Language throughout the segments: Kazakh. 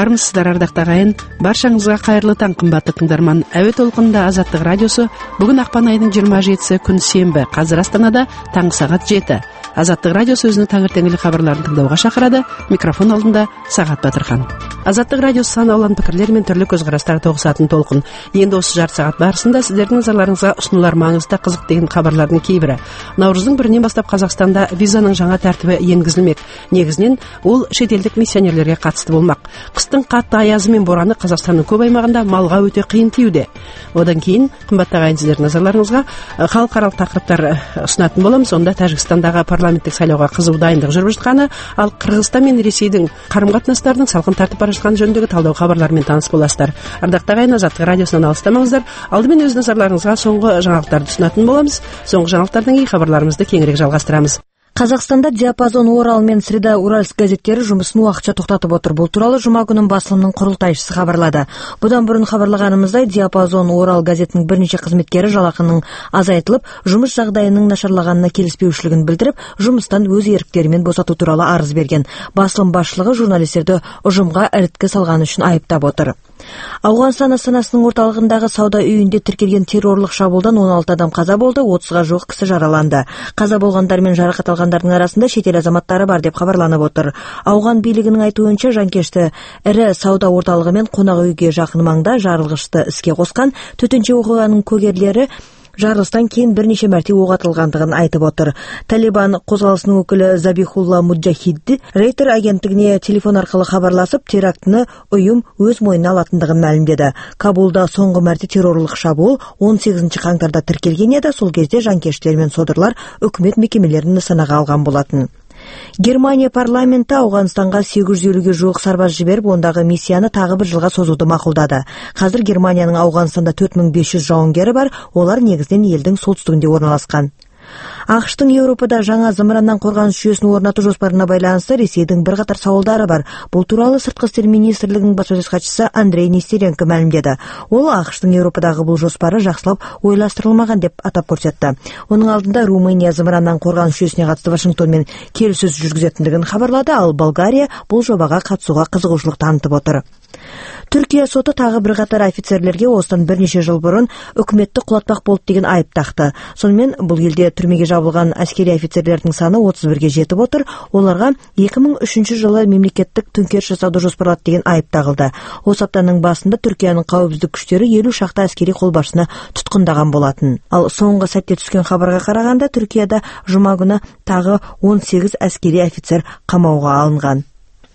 Армысыздар, ардактуу агайын. Баршаңызга кайырлы таң, кымбаттуу тыңдарман. Әуе толкунунда Азаттык радиосу. Бүгүн акпан айынын 27-си күн сенбі. Казыр Астанада таң саат 7. Азаттык радиосу өзүнүн таңертеңгилик кабарларын тыңдауга чакырады. Микрофон алдында Сагат Батырхан. Азаттык радиосу саналган пикирлер менен түрлүү көз караштар тогусатын толкун. Енді осы жарты саат барысында сиздердин назарларыңызга усунулар маңызда кызык деген кабарлардын кейбири. Навруздун 1-нен бастап Казакстанда визанын жаңа тартиби энгизилмек. Негизинен ол чет элдик миссионерлерге катысты болмак. Кыстын катты аязы менен бораны Казакстандын көп аймагында малга өтө кыйын тийүүдө. Одан кийин кымбаттуу агайын, сиздердин назарларыңызга халыкаралык такырыптар сунатын боламыз. Онда Тажикстандагы парламенттик шайлоого кызуу дайындык жүрүп жатканы, ал Кыргызстан менен Ресейдин карым-катнаштарынын салкын тартып бара жатканы жөнүндөгү талдоо кабарлары менен тааныс боласыздар. Ардактуу агайын, Азаттык радиосунан алыстамаңыздар. Алдымен өз назарларыңызга соңку жаңалыктарды сунатын болобуз. Соңку жаңалыктардан кийин кабарларыбызды кеңирээк жалгастырабыз. Казакстанда Диапазон, Орал менен Среда Уральск газеттери жумусун убакытча токтотуп отур. Бул тууралуу жума күнү басылымдын курултайчысы кабарлады. Будан бурун кабарлаганыбыздай, Диапазон, Орал газетинин бир нече кызметкери жалакынын азайтылып, жумуш жагдайынын нашарлаганына келиспеушүлүгүн билдирип, жумустан өз эрктери менен босотуу тууралуу арыз берген. Басылым башлыгы журналисттерди ужумга иртке салганы үчүн айыптап отур. Ауганстан астанасынын орталыгындагы сауда үйүндө тиркелген террорлук шабуылдан 16 адам каза болду, 30га жук киши жараланды. Каза болгандар менен жаракат алгандардын арасында чет эл азаматтары бар деп кабарланып отур. Ауган бийлигинин айтуунча, жанкечти ири сауда орталыгы менен конок үйгө жакын маңда жарылгычты иске коскан. Төтөнчө окуганын кугерлери жарылыштан кийин бир нече мәрте ок атылгандыгын айтып отур. Талибан козголусунун өкүлү Забихулла Муджахидди Рейтер агенттигине телефон аркылуу кабарлашып, терактыны уюм өз мойнуна алатындыгын маалимдеди. Кабулда соңку мәрте террорлук шабуул 18-каңтарда тиркелген эди. Сол кезде жанкечтер менен содырлар өкмөт мекемелерин нысанага алган болатын. Германия парламенти Ауганстанга 850-гө жук сарбаз жиберип, ондагы миссияны тагы бир жылга созууду макулдады. Азыр Германиянын Ауганстанда 4500 жауынгери бар, олар негизинен элдин солтүстүгүндө орналаскан. АКШтын Европада жаңа зымырандан коргонуш жүйөсүн орнатуу жоспарына байланыштуу Ресейдин бир катар сабылдары бар. Бул тууралуу Сырткы иштер министрлигинин баспасөз катчысы Андрей Нестеренко маалимдеди. Ол АКШтын Европадагы бул жоспары жакшылап ойлаштырылмаган деп атап көрсөттү. Онун алдында Румыния зымырандан коргонуш жүйөсүнө катысты Вашингтон менен келишсөз жүргүзөтүндүгүн кабарлады, ал Болгария бул жобага катышууга кызыгуучулук танытып отур. Түркия соту тагы бир катар офицерлерге осыдан бир нече жыл бурун өкмөттү кулатпак болуп деген айып такты. Сонун бул элде түрмөгө жабылган аскерий офицерлердин саны 31-ге жетип отур. Оларга 2003 жылы мемлекеттик төңкериш жасауду жоспарлады деген айып тагылды. Осы аптанын башында Түркиянын коопсуздук күчтөрү 50 шакта аскерий кол башчыны туткундаган болатын. Ал соңку сәтте түскөн кабарга караганда Түркияда жума күнү тагы 18 аскерий офицер камоого алынган.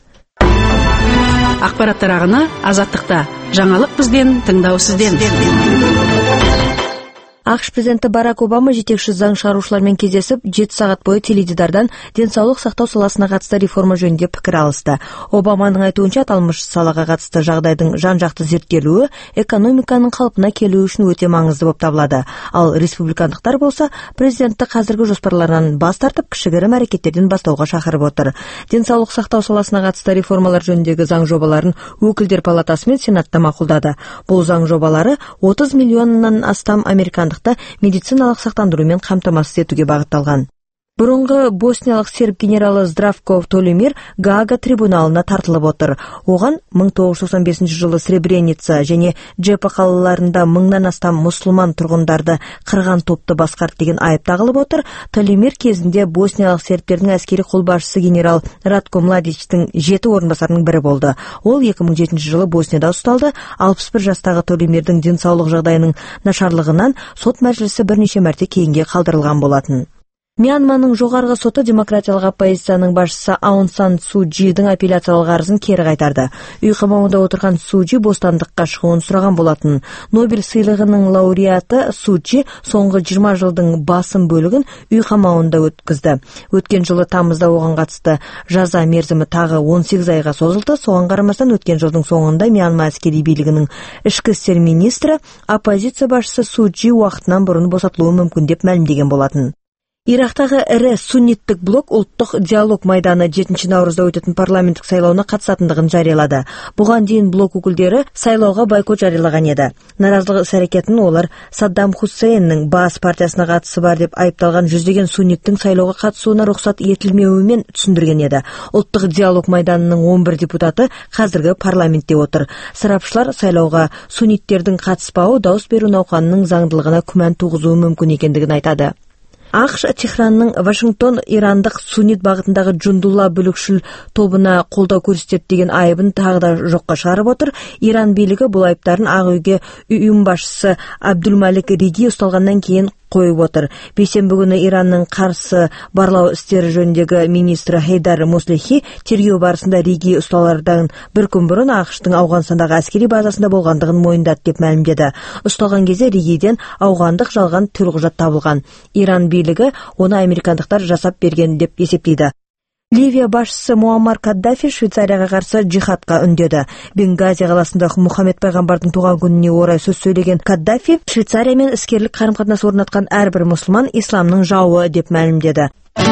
Акпараттар агыны Азаттыкта. Жаңалык бизден, тыңдоо сизден. АКШ президенти Барак Обама жетекчи заң чыгаруучулар менен кездесип, 7 саат бою теледидардан ден соолук сактоо саласына катысты реформа жөнүндө пикир алышты. Обаманын айтуунча, аталмыш салага катысты жагдайдын жан-жакты зерттелүүгү экономиканын калпына келүү үчүн өтө маңызды болуп табылады. Ал республикандыктар болсо президентти азыркы жоспарларынан баш тартып, кишигерим аракеттердин баштоого чакырып отур. Ден соолук сактоо саласына катысты реформалар жөнүндөгү заң жобаларын өкүлдөр палатасы менен Сенатта макулдады. Бул заң жобалары 30 миллиондон астам американдык медициналык сактандыруу менен камтамасыз этүүгө багытталган. Бурунку босниялык серб генералы Здравко Толимир Гаага трибуналына тартылып отур. Оган 1995 жылы Сребреница және Джепа калаларында 1000 астам мусулман тургундарды кырган топту баскарт деген айып тагылып отур. Толимир кезинде босниялык сербтердин аскери кол башчысы генерал Радко Младичтин 7 орун басарынын бири болду. Ол 2007 жылы Боснияда ушталды. 61 жаштагы Толимирдин ден соолук жагдайынын нашарлыгынан сот мажлиси бир нече мәрте кейинге калдырылган болатын. Мьянманын жогорку соту демократиялык оппозициянын башчысы Аун Сан Су Чжидин апелляциялык арызын кери кайтарды. Үй камаунда отурган Су Чжи бостандыкка чыгуун сураган болатын. Нобель сыйлыгынын лауреаты Су Чжи соңку 20 жылдын басым бөлүгүн үй камаунда өткөздү. Өткөн жылы тамызда оган катысты жаза мерзими тагы 18 айга созулду. Согон карамастан өткөн жылдын соңунда Мьянма аскери бийлигинин ички иштер министри оппозиция башчысы Су Чжи убактынан бурун босотулуу мүмкүн деп маалимдеген болатын. Ирактагы ири сунниттик блок улуттук диалог майданы 7 наурузда өтөтүн парламенттик сайлооуна катышатындыгын жарыялады. Буга дейин блок өкүлдөрү сайлоого бойкот жарыялаган эди. Наразылык ис-аракетин олар Саддам Хусейндин Баас партиясына катысы бар деп айыпталган жүздөгөн сунниттин сайлоого катышууна рухсат этилмеуү менен түшүндүргөн эди. Улуттук диалог майданынын 11 депутаты азыркы парламентте отур. Сарапчылар сайлоого сунниттердин катыспауы дауыс берүү науканынын заңдылыгына күмөн тугузуу мүмкүн экендигин айтады. АКШ Техранның Вашингтон ирандык суннит багытындагы Джундулла бөлүкчүл тобуна колдоо көрсөтөт деген айыбын тагы да жокко чыгарып отур. Иран бийлиги бул айыптарын Ак үйгө уюм башчысы Абдулмалик Риги усталгандан кийин коюп отур. Бейсенбі күнү Иранның каршы барлоо иштери жөнүндөгү министри Хейдар Муслихи тергөө барысында Риги усталардан bir күн бурун АКШтын Ауганстандагы аскери базасында болгондугун моюндады деп маалымдады. Усталган кезде Ригиден аугандык жалган төлкужат табылган. Иран бийлиги оны американдыктар жасап берген деп эсептейди. Ливия башчысы Муаммар Каддафи Швейцарияга каршы жихадка үндөдү. Бенгази каласында Мухаммед пайгамбардын тууган күнүнө орай сөз сөйлөгөн Каддафи Швейцария менен искерлик карым-катнаш орнаткан ар бир мусулман исламдын жауы деп маалымдады.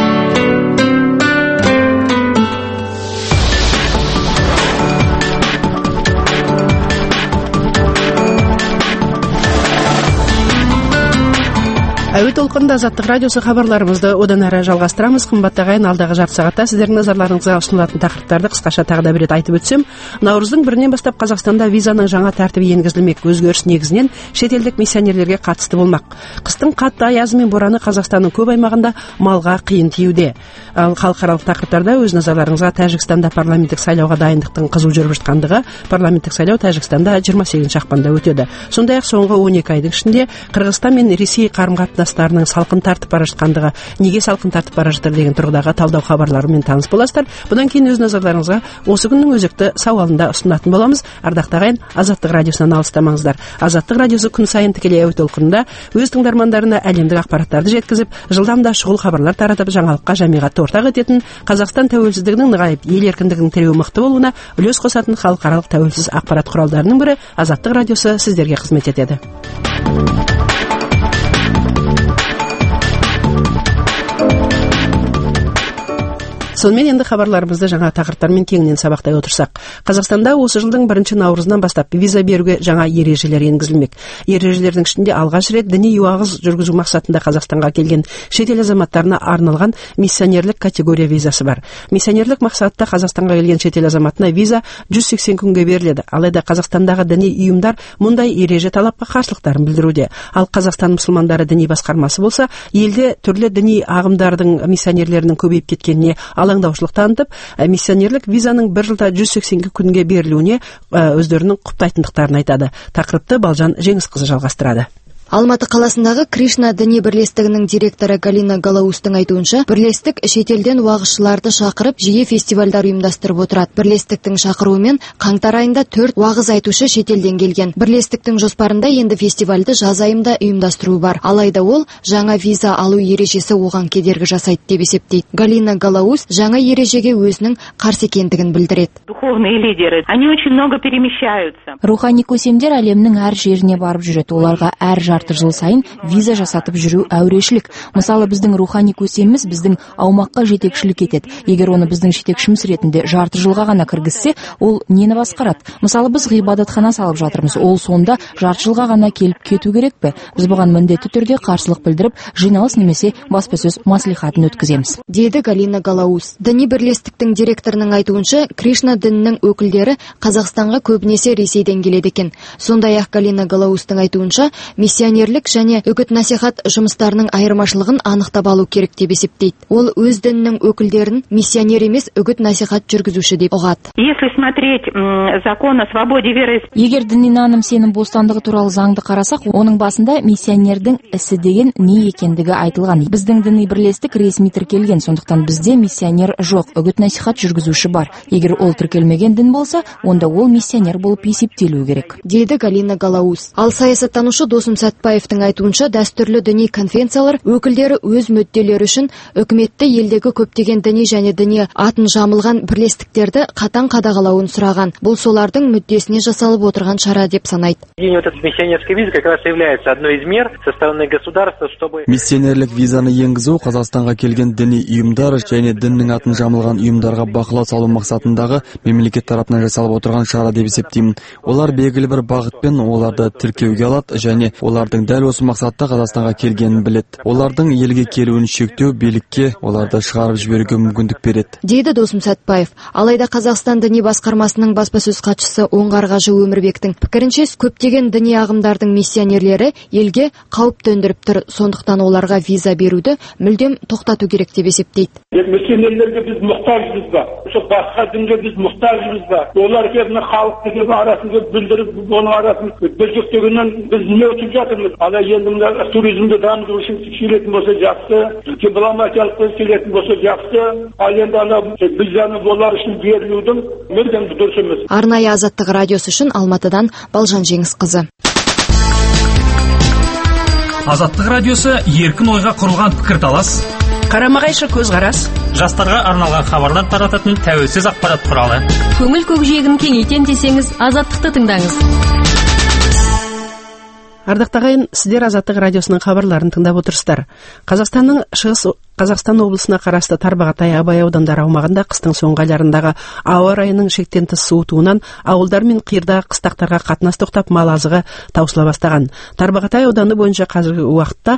Әуе толқынында Азаттық радиосы хабарларымызды одан әрі жалғастырамыз. Қымбатты ағайын, алдағы жарты сағатта сіздердің назарларыңызға ұсынылатын тақырыптарды қысқаша тағы да бір рет айтып өтсем, наурыздың 1-нен бастап Қазақстанда визаның жаңа тәртібі енгізілмек. Өзгеріс негізінен шетелдік миссионерлерге қатысты болмақ. Қыстың қатты аязы мен бораны Қазақстанның көп аймағында малға қиын тиюде. Ал халықаралық тақырыптарда өз назарларыңызға Тәжікстанда парламенттік сайлауға дайындықтың қызу жүріп жатқандығы, парламенттік сайлау Тәжікстанда 28 ақпанда өтеді. Сондай-ақ соңғы 12 айдың ішінде Қырғызстан мен Ресей қарым-қатынастарының салқын тартып бара жатқандығы, неге салқын тартып бара жатыр деген тұрғыдағы талдау хабарларымен таныс боласыздар. Бұдан кейін өз назарларыңызға осы күннің өзекті сауалында ұсынатын боламыз. Ардақты ағайын, Азаттық радиосынан алыстамаңыздар. Азаттық радиосы күн сайын тікелей әуе толқынында өз тыңдармандарына әлемдік ақпараттарды жеткізіп, жылдам да шұғыл хабарлар таратып, жаңалыққа жамиғатты ортақ ететін, Қазақстан тәуелсіздігінің нығайып, ел еркіндігінің тіреуі мықты болуына үлес қосатын халықаралық тәуелсіз ақпарат құралдарының бірі Азаттық радиосы сіздерге қызмет етеді. Сонымен енді хабарларымызды жаңа тақырыптармен кеңінен сабақтай отырсақ. Қазақстанда осы жылдың 1 наурызынан бастап виза беруге жаңа ережелер енгізілмек. Ережелердің ішінде алғаш рет діни уағыз жүргізу мақсатында Қазақстанға келген шетел азаматтарына арналған миссионерлік категория визасы бар. Миссионерлік мақсатта Қазақстанға келген шетел азаматына виза 180 күнге беріледі. Алайда Қазақстандағы діни ұйымдар мұндай ереже талапқа қарсылықтарын білдіруде. Ал Қазақстан мұсылмандары діни басқармасы болса, елде түрлі діни ағымдардың миссионерлерінің көбейіп кеткеніне алаңдаушылық танытып, миссионерлік визаның 1 жылда 180 күнге берілуіне өздерінің құптайтындықтарын айтады. Тақырыпты Балжан Жеңісқызы жалғастырады. Алматы қаласындағы Кришна діни бірлестігінің директоры Галина Галаустың айтуынша, бірлестік шетелден уағызшыларды шақырып, жиі фестивальдар ұйымдастырып отырады. Бірлестіктің шақыруымен қаңтар айында 4 уағыз айтушы шетелден келген. Бірлестіктің жоспарында енді фестивальді жаз айында ұйымдастыру бар. Алайда ол жаңа виза алу ережесі оған кедергі жасайды деп есептейді. Галина Галауст жаңа ережеге өзінің қарсы екендігін білдіреді. Духовные лидеры, они очень много перемещаются. Рухани көсемдер әлемнің әр жеріне барып жүреді. Оларға әр жарты жыл сайын виза жасатып жүру әурешілік. Мысалы, біздің рухани көсеміміз біздің аумаққа жетекшілік етеді. Егер оны біздің жетекшіміз ретінде жарты жылға ғана кіргізсе, ол нені басқарады? Мысалы, біз ғибадатхана салып жатырмыз. Ол сонда жарты жылға ғана келіп кету керек пе? Біз бұған міндетті түрде қарсылық білдіріп, жиналыс немесе баспасөз маслихатын өткіземіз. Деді Галина Галаус. Діни бірлестіктің директорының айтуынша, Кришна дінінің өкілдері Қазақстанға көбінесе Ресейден келеді екен. Сондай-ақ Галина Галаустың айтуынша, миссионерлік және үгіт-насихат жұмыстарының айырмашылығын анықтап алу керек деп есептейді. Ол өз дінінің өкілдерін миссионер емес, үгіт-насихат жүргізуші деп ұғады. Если смотреть закон о свободе вероисповедания, егер діни наным сенім бостандығы туралы заңды қарасақ, оның басында миссионердің ісі деген не екендігі айтылған. Біздің діни бірлестік ресми тіркелген, сондықтан бізде миссионер жоқ, үгіт-насихат жүргізуші бар. Егер ол тіркелмеген дін болса, онда ол миссионер болып есептелуі керек. Деді Галина Галаус. Ал саясаттанушы Досым Сәтпаевтың айтуынша, дәстүрлі діни конвенциялар өкілдері өз мүдделері үшін үкіметті елдегі көптеген діни және діни атын жамылған бірлестіктерді қатаң қадағалауын сұраған. Бұл солардың мүддесіне жасалып отырған шара деп санайды. Миссионерлік визаны енгізу Қазақстанға келген діни ұйымдар және діннің атын жамылған ұйымдарға бақылау салу мақсатындағы мемлекет тарапынан жасалып отырған шара деп есептеймін. Олар белгілі бір бағытпен оларды тіркеуге алады және олардың дәл осы мақсатта Қазақстанға келгенін білет. Олардың елге келуін шектеу билікке оларды шығарып жіберуге мүмкіндік береді, дейді Досым Сәтпаев. Алайда Қазақстан діни басқармасының баспасөз хатшысы Оңғарғажы Өмірбектің пікірінше, көптеген діни ағымдардың миссионерлері елге қауіп төндіріп тұр, сондықтан оларға виза беруді мүлдем тоқтату керек деп есептейді. Миссионерлерге біз мұқтажбыз ба? Басқа дінге біз мұқтажбыз ба? Олар келіп халықтың арасында бүлдіріп, оның арасын бүлдіртегеннен біз не өтіп жатырмыз? Ала енді туризмді дамыту үшін келетін болса жақсы, дипломатиялық келетін болса жақсы, ал енді ана визаны олар үшін берілудің мүлдем дұрыс емес. Арнайы Азаттық радиосы үшін Алматыдан Балжан Жеңісқызы. Азаттық радиосы еркін ойға құрылған пікірталас, қарама-қайшы көзқарас, жастарға арналған хабарлар тарататын тәуелсіз ақпарат құралы. Көңіл көкжиегін кеңейтем десеңіз, Азаттықты тыңдаңыз. Ардақтағы ағайын, сіздер Азаттық радиосының хабарларын тыңдап отырсыздар. Қазақстанның шығыс Қазақстан облысына қарасты Тарбағатай, Абай аудандары аумағында қыстың соңғы айларындағы ауа райының шектен тыс суытуынан ауылдар мен қиырдағы қыстақтарға қатынас тоқтап, мал азығы таусыла бастаған. Тарбағатай ауданы бойынша қазіргі уақытта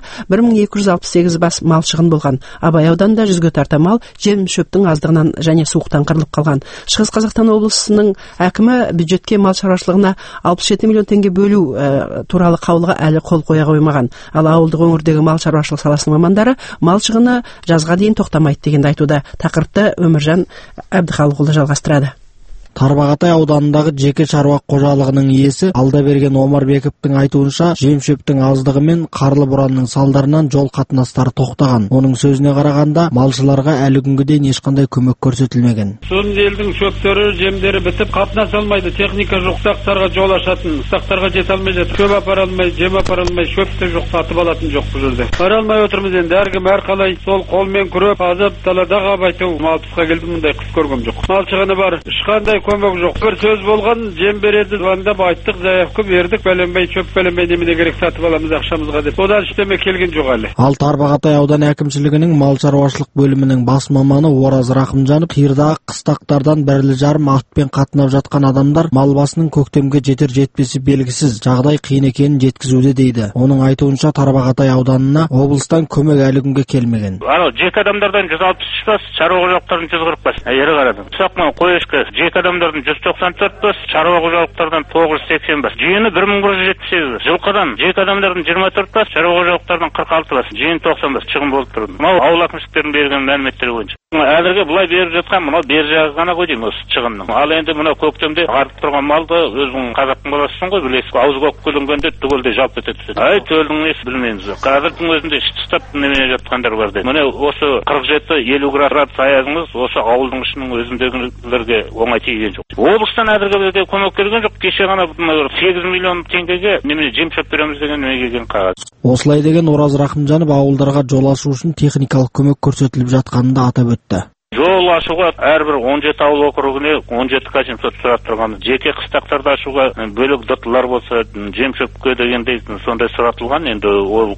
1268 бас мал шығын болған. Абай ауданында 100-ге тарта мал жем шөптің аздығынан және суықтан қырылып қалған. Шығыс Қазақстан облысының әкімі бюджетке мал шаруашылығына 67 миллион теңге бөлу туралы қаулыға әлі қол қоя қоймаған. Ал ауылдық өңірдегі мал шаруашылық саласының мамандары мал шығыны жазға дейін тоқтамайды дегенді айтуда. Тақырыпты Өміржан Әбдіхалықұлы жалғастырады. Тарбағатай ауданындағы жеке шаруа қожалығының иесі Алдаберген Омарбековтың айтуынша, жем-шөптің аздығы мен қарлы боранның салдарынан жол қатынастары тоқтаған. Оның сөзіне қарағанда, малшыларға әлі күнге дейін ешқандай көмек көрсетілмеген. Соның елдің шөптері, жемдері бітіп, қатынас алмайды. Техника жоқ, қыстақтарға жол ашатын, қыстақтарға жете алмай жатыр. Шөп апара алмай, жем апара алмай, шөпті жоқ, сатып алатын жоқ бұл жерде. Бара алмай отырмыз енді. Әркім әрқалай сол қолмен күреп, азып, далада қабайту. Мал тұсқа келді, мұндай қыс көргем жоқ. Мал шығыны бар, ешқандай көмек жоқ. Бір сөз болған, жем береді, звондап айттық, заявка бердік, бәленбей, шөп бәленбей немене керек сатып аламыз ақшамызға деп. Одан ештеме келген жоқ әлі. Ал Тарбағатай ауданы әкімшілігінің мал шаруашылық бөлімінің бас маманы Ораз Рахымжанов қиырдағы қыстақтардан бірлі-жарым атпен қатынап жатқан адамдар мал басының көктемге жетер жетпесі белгісіз, жағдай қиын екенін жеткізуде дейді. Оның айтуынша Тарбағатай ауданына облыстан көмек әлі күнге келмеген. Жеке адамдардан 163 бас, шаруа қожалықтардан 140 бас. Ері қарадым. Сақман қойышқы жеке адамдардан 194 бас, шаруа қожалықтардан 980 бас. Жиыны 1178 бас. Жылқыдан жеке адамдардан 24 бас, шаруа қожалықтардан 46 бас. Жиын 90 бас шығын болып тұр. Мынау ауыл әкімшіліктерінің берген мәліметтері бойынша. Әзірге бұлай беріп жатқан мынау бер жағы ғана ғой деймін осы шығынның. Ал енді мынау көктемде артып тұрған малды өзің қазақтың баласысың ғой, білесіз. Ауыз көк көлінгенде түгелде жалп ете түседі. Ай төлдің несі білмейміз. Қазірдің өзінде ішті ұстап немене жатқандар бар дейді. Міне осы 47-50 градус аязыңыз осы ауылдың ішінің өзіндегілерге оңай тиген жоқ. Облыстан әзірге көмек келген жоқ. Кеше ғана 8 миллион теңгеге немене жем шөп береміз деген неге келген қағаз. Осылай деген Ораз Рахымжанов ауылдарға жол ашу үшін техникалық көмек көрсетіліп жатқанын да атап өтті. Жол ашуға әрбір 17 ауыл округіне 17 800 сұрап тұрғанбыз. Жеке қыстақтарды ашуға бөлек дұттылар болса, жем шөпке дегендей сондай сұратылған. Енді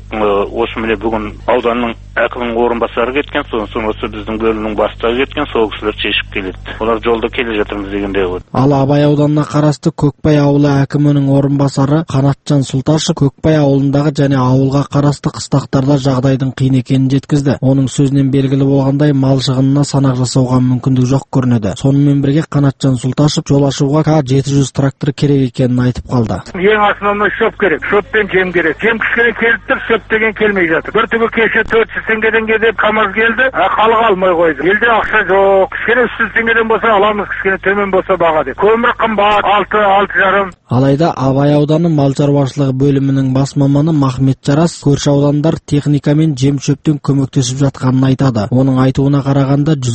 осы міне бүгін ауданның әкімнің орынбасары кеткен, сосын осы біздің бөлімнің бастығы кеткен, сол кісілер шешіп келеді. Олар жолда келе жатырмыз дегендей ғой. Ал Абай ауданына қарасты Көкбай ауылы әкімінің орынбасары Қанатжан Сұлташев Көкбай ауылындағы және ауылға қарасты қыстақтарда жағдайдың қиын екенін жеткізді. Оның сөзінен белгілі болғандай, мал шығынына санақ жасауға мүмкіндік жоқ көрінеді. Сонымен бірге Қанатжан Сұлташев жол ашуға К700 трактор керек екенін айтып қалды. Ең основной шөп керек, шөп пен жем керек. Жем кішкене келіп тұр, шөп деген келмей жатыр. Бір түгі кеше 400 теңгеден деп КамАЗ келді, халық алмай қойды. Елде ақша жоқ. Кішкене 300 теңгеден болса аламыз, кішкене төмен болса баға деп. Көмір қымбат, 6,5. Алайда Абай ауданы мал шаруашылығы бөлімінің бас маманы Махмет Жарас көрші аудандар техника мен жем шөптен көмектесіп жатқанын айтады. Оның айтуына қарағанда 100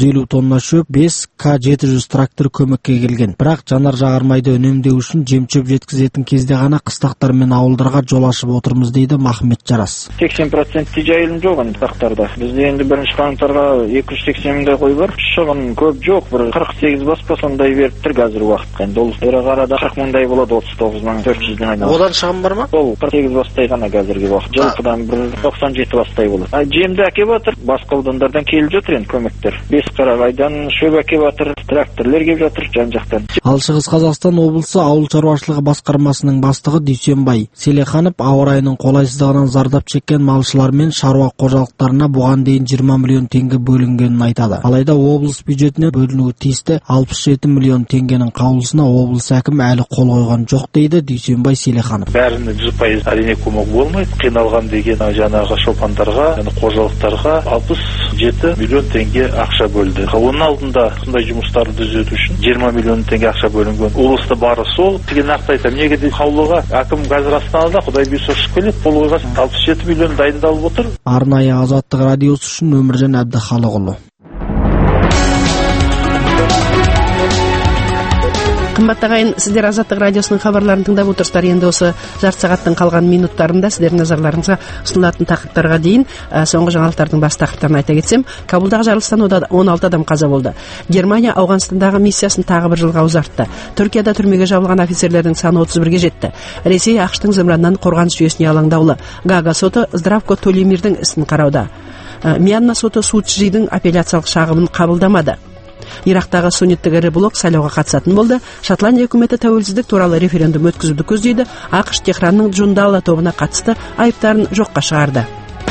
150 тонна шөп, 5 К700 трактор көмекке келген. Бірақ жанар жағармайды үнемдеу үшін жем-шөп жеткізетін кезде ғана қыстақтар мен ауылдарға жол ашып отырмыз дейді Махмет Жарас. 80% жайылым жоқ қыстақтарда. Бізде енді 1 қаңтарға 280 мыңдай қой бар. Шығын көп жоқ, бір 48 баспа сондай беріп тұр қазір уақытқа. Енді ол қарада 40 мыңдай болады, 39.400-ден айналады. Одан шығын бар ма? Ол 48 бастай ғана қазіргі уақыт. Жылқыдан 97 бастай болады. Жемді әкеп жатыр, басқа аудандардан келіп жатыр енді көмектер. Бесқарағайдан шөп әкеп жатыр, тракторлар келіп жатыр жан-жақтан. Ал Шығыс Қазақстан облысы ауыл шаруашылығы басқармасының бастығы Дүйсенбай Селеханов ауа райының қолайсыздығынан зардап шеккен малшылар мен шаруа қожалықтарына бұған дейін 20 миллион теңге бөлінгенін айтады. Алайда облыс бюджетіне бөлінуі тиісті 67 миллион теңгенің қаулысына облыс әкімі әлі қол қойған жоқ дейді Дүйсенбай Селеханов. Бәріне 100% әрине көмек болмайды. Қиналған деген жаңағы шопандарға, қожалықтарға 67 миллион теңге ақша бөлді. Оның алдында сондай жұмыстарды түзету үшін 20 миллион теңге ақша бөлінген. Облыста бары сол. Деген нақты айтамын, неге де қаулыға әкім қазір Астанада Құдай бұйырса ұшып келеді, қол қойған 67 миллион дайындалып отыр. Арнайы Азаттық радиосы үшін Өміржан Әбдіхалықұлы. Қымбатты ағайын, сіздер Азаттық радиосының хабарларын тыңдап отырсыздар. Енді осы жарты сағаттың қалған минуттарында сіздердің назарларыңызға ұсынылатын тақырыптарға дейін соңғы жаңалықтардың бас тақырыптарын айта кетсем, Кабулдағы жарылыстан 16 адам қаза болды. Германия Ауғанстандағы миссиясын тағы бір жылға ұзартты. Түркияда түрмеге жабылған офицерлердің саны 31-ге жетті. Ресей ақштың зымыраннан қорғаныс жүйесіне алаңдаулы. Гага соты Здравко Толемирдің ісін қарауда. Мьянма соты Суучжидің апелляциялық шағымын қабылдамады. Ирактағы сунниттік ірі блок сайлауға қатысатын болды. Шотландия үкіметі тәуелсіздік туралы референдум өткізуді көздейді. ақш Техранның Джундала тобына қатысты айыптарын жоққа шығарды.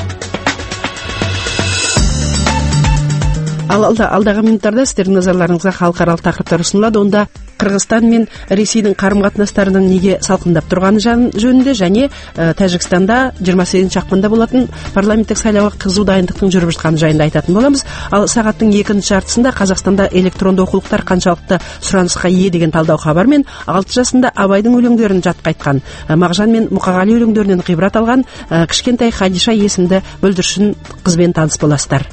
Алдағы минуттарда сіздердің назарларыңызға халықаралық тақырыптар ұсынылады. Онда Қырғызстан мен Ресейдің қарым-қатынастарының неге салқындап тұрғаны жөнінде және Тәжікстанда 28 ақпанда болатын парламенттік сайлауға қызу дайындықтың жүріп жатқаны жайында айтатын боламыз. Ал сағаттың екінші жартысында Қазақстанда электронды оқулықтар қаншалықты сұранысқа ие деген талдау хабармен 6 жасында Абайдың өлеңдерін жатқа айтқан, Мағжан мен Мұқағали өлеңдерінен ғибрат алған кішкентай Хадиша есімді бүлдіршін қызбен таныс боласыздар.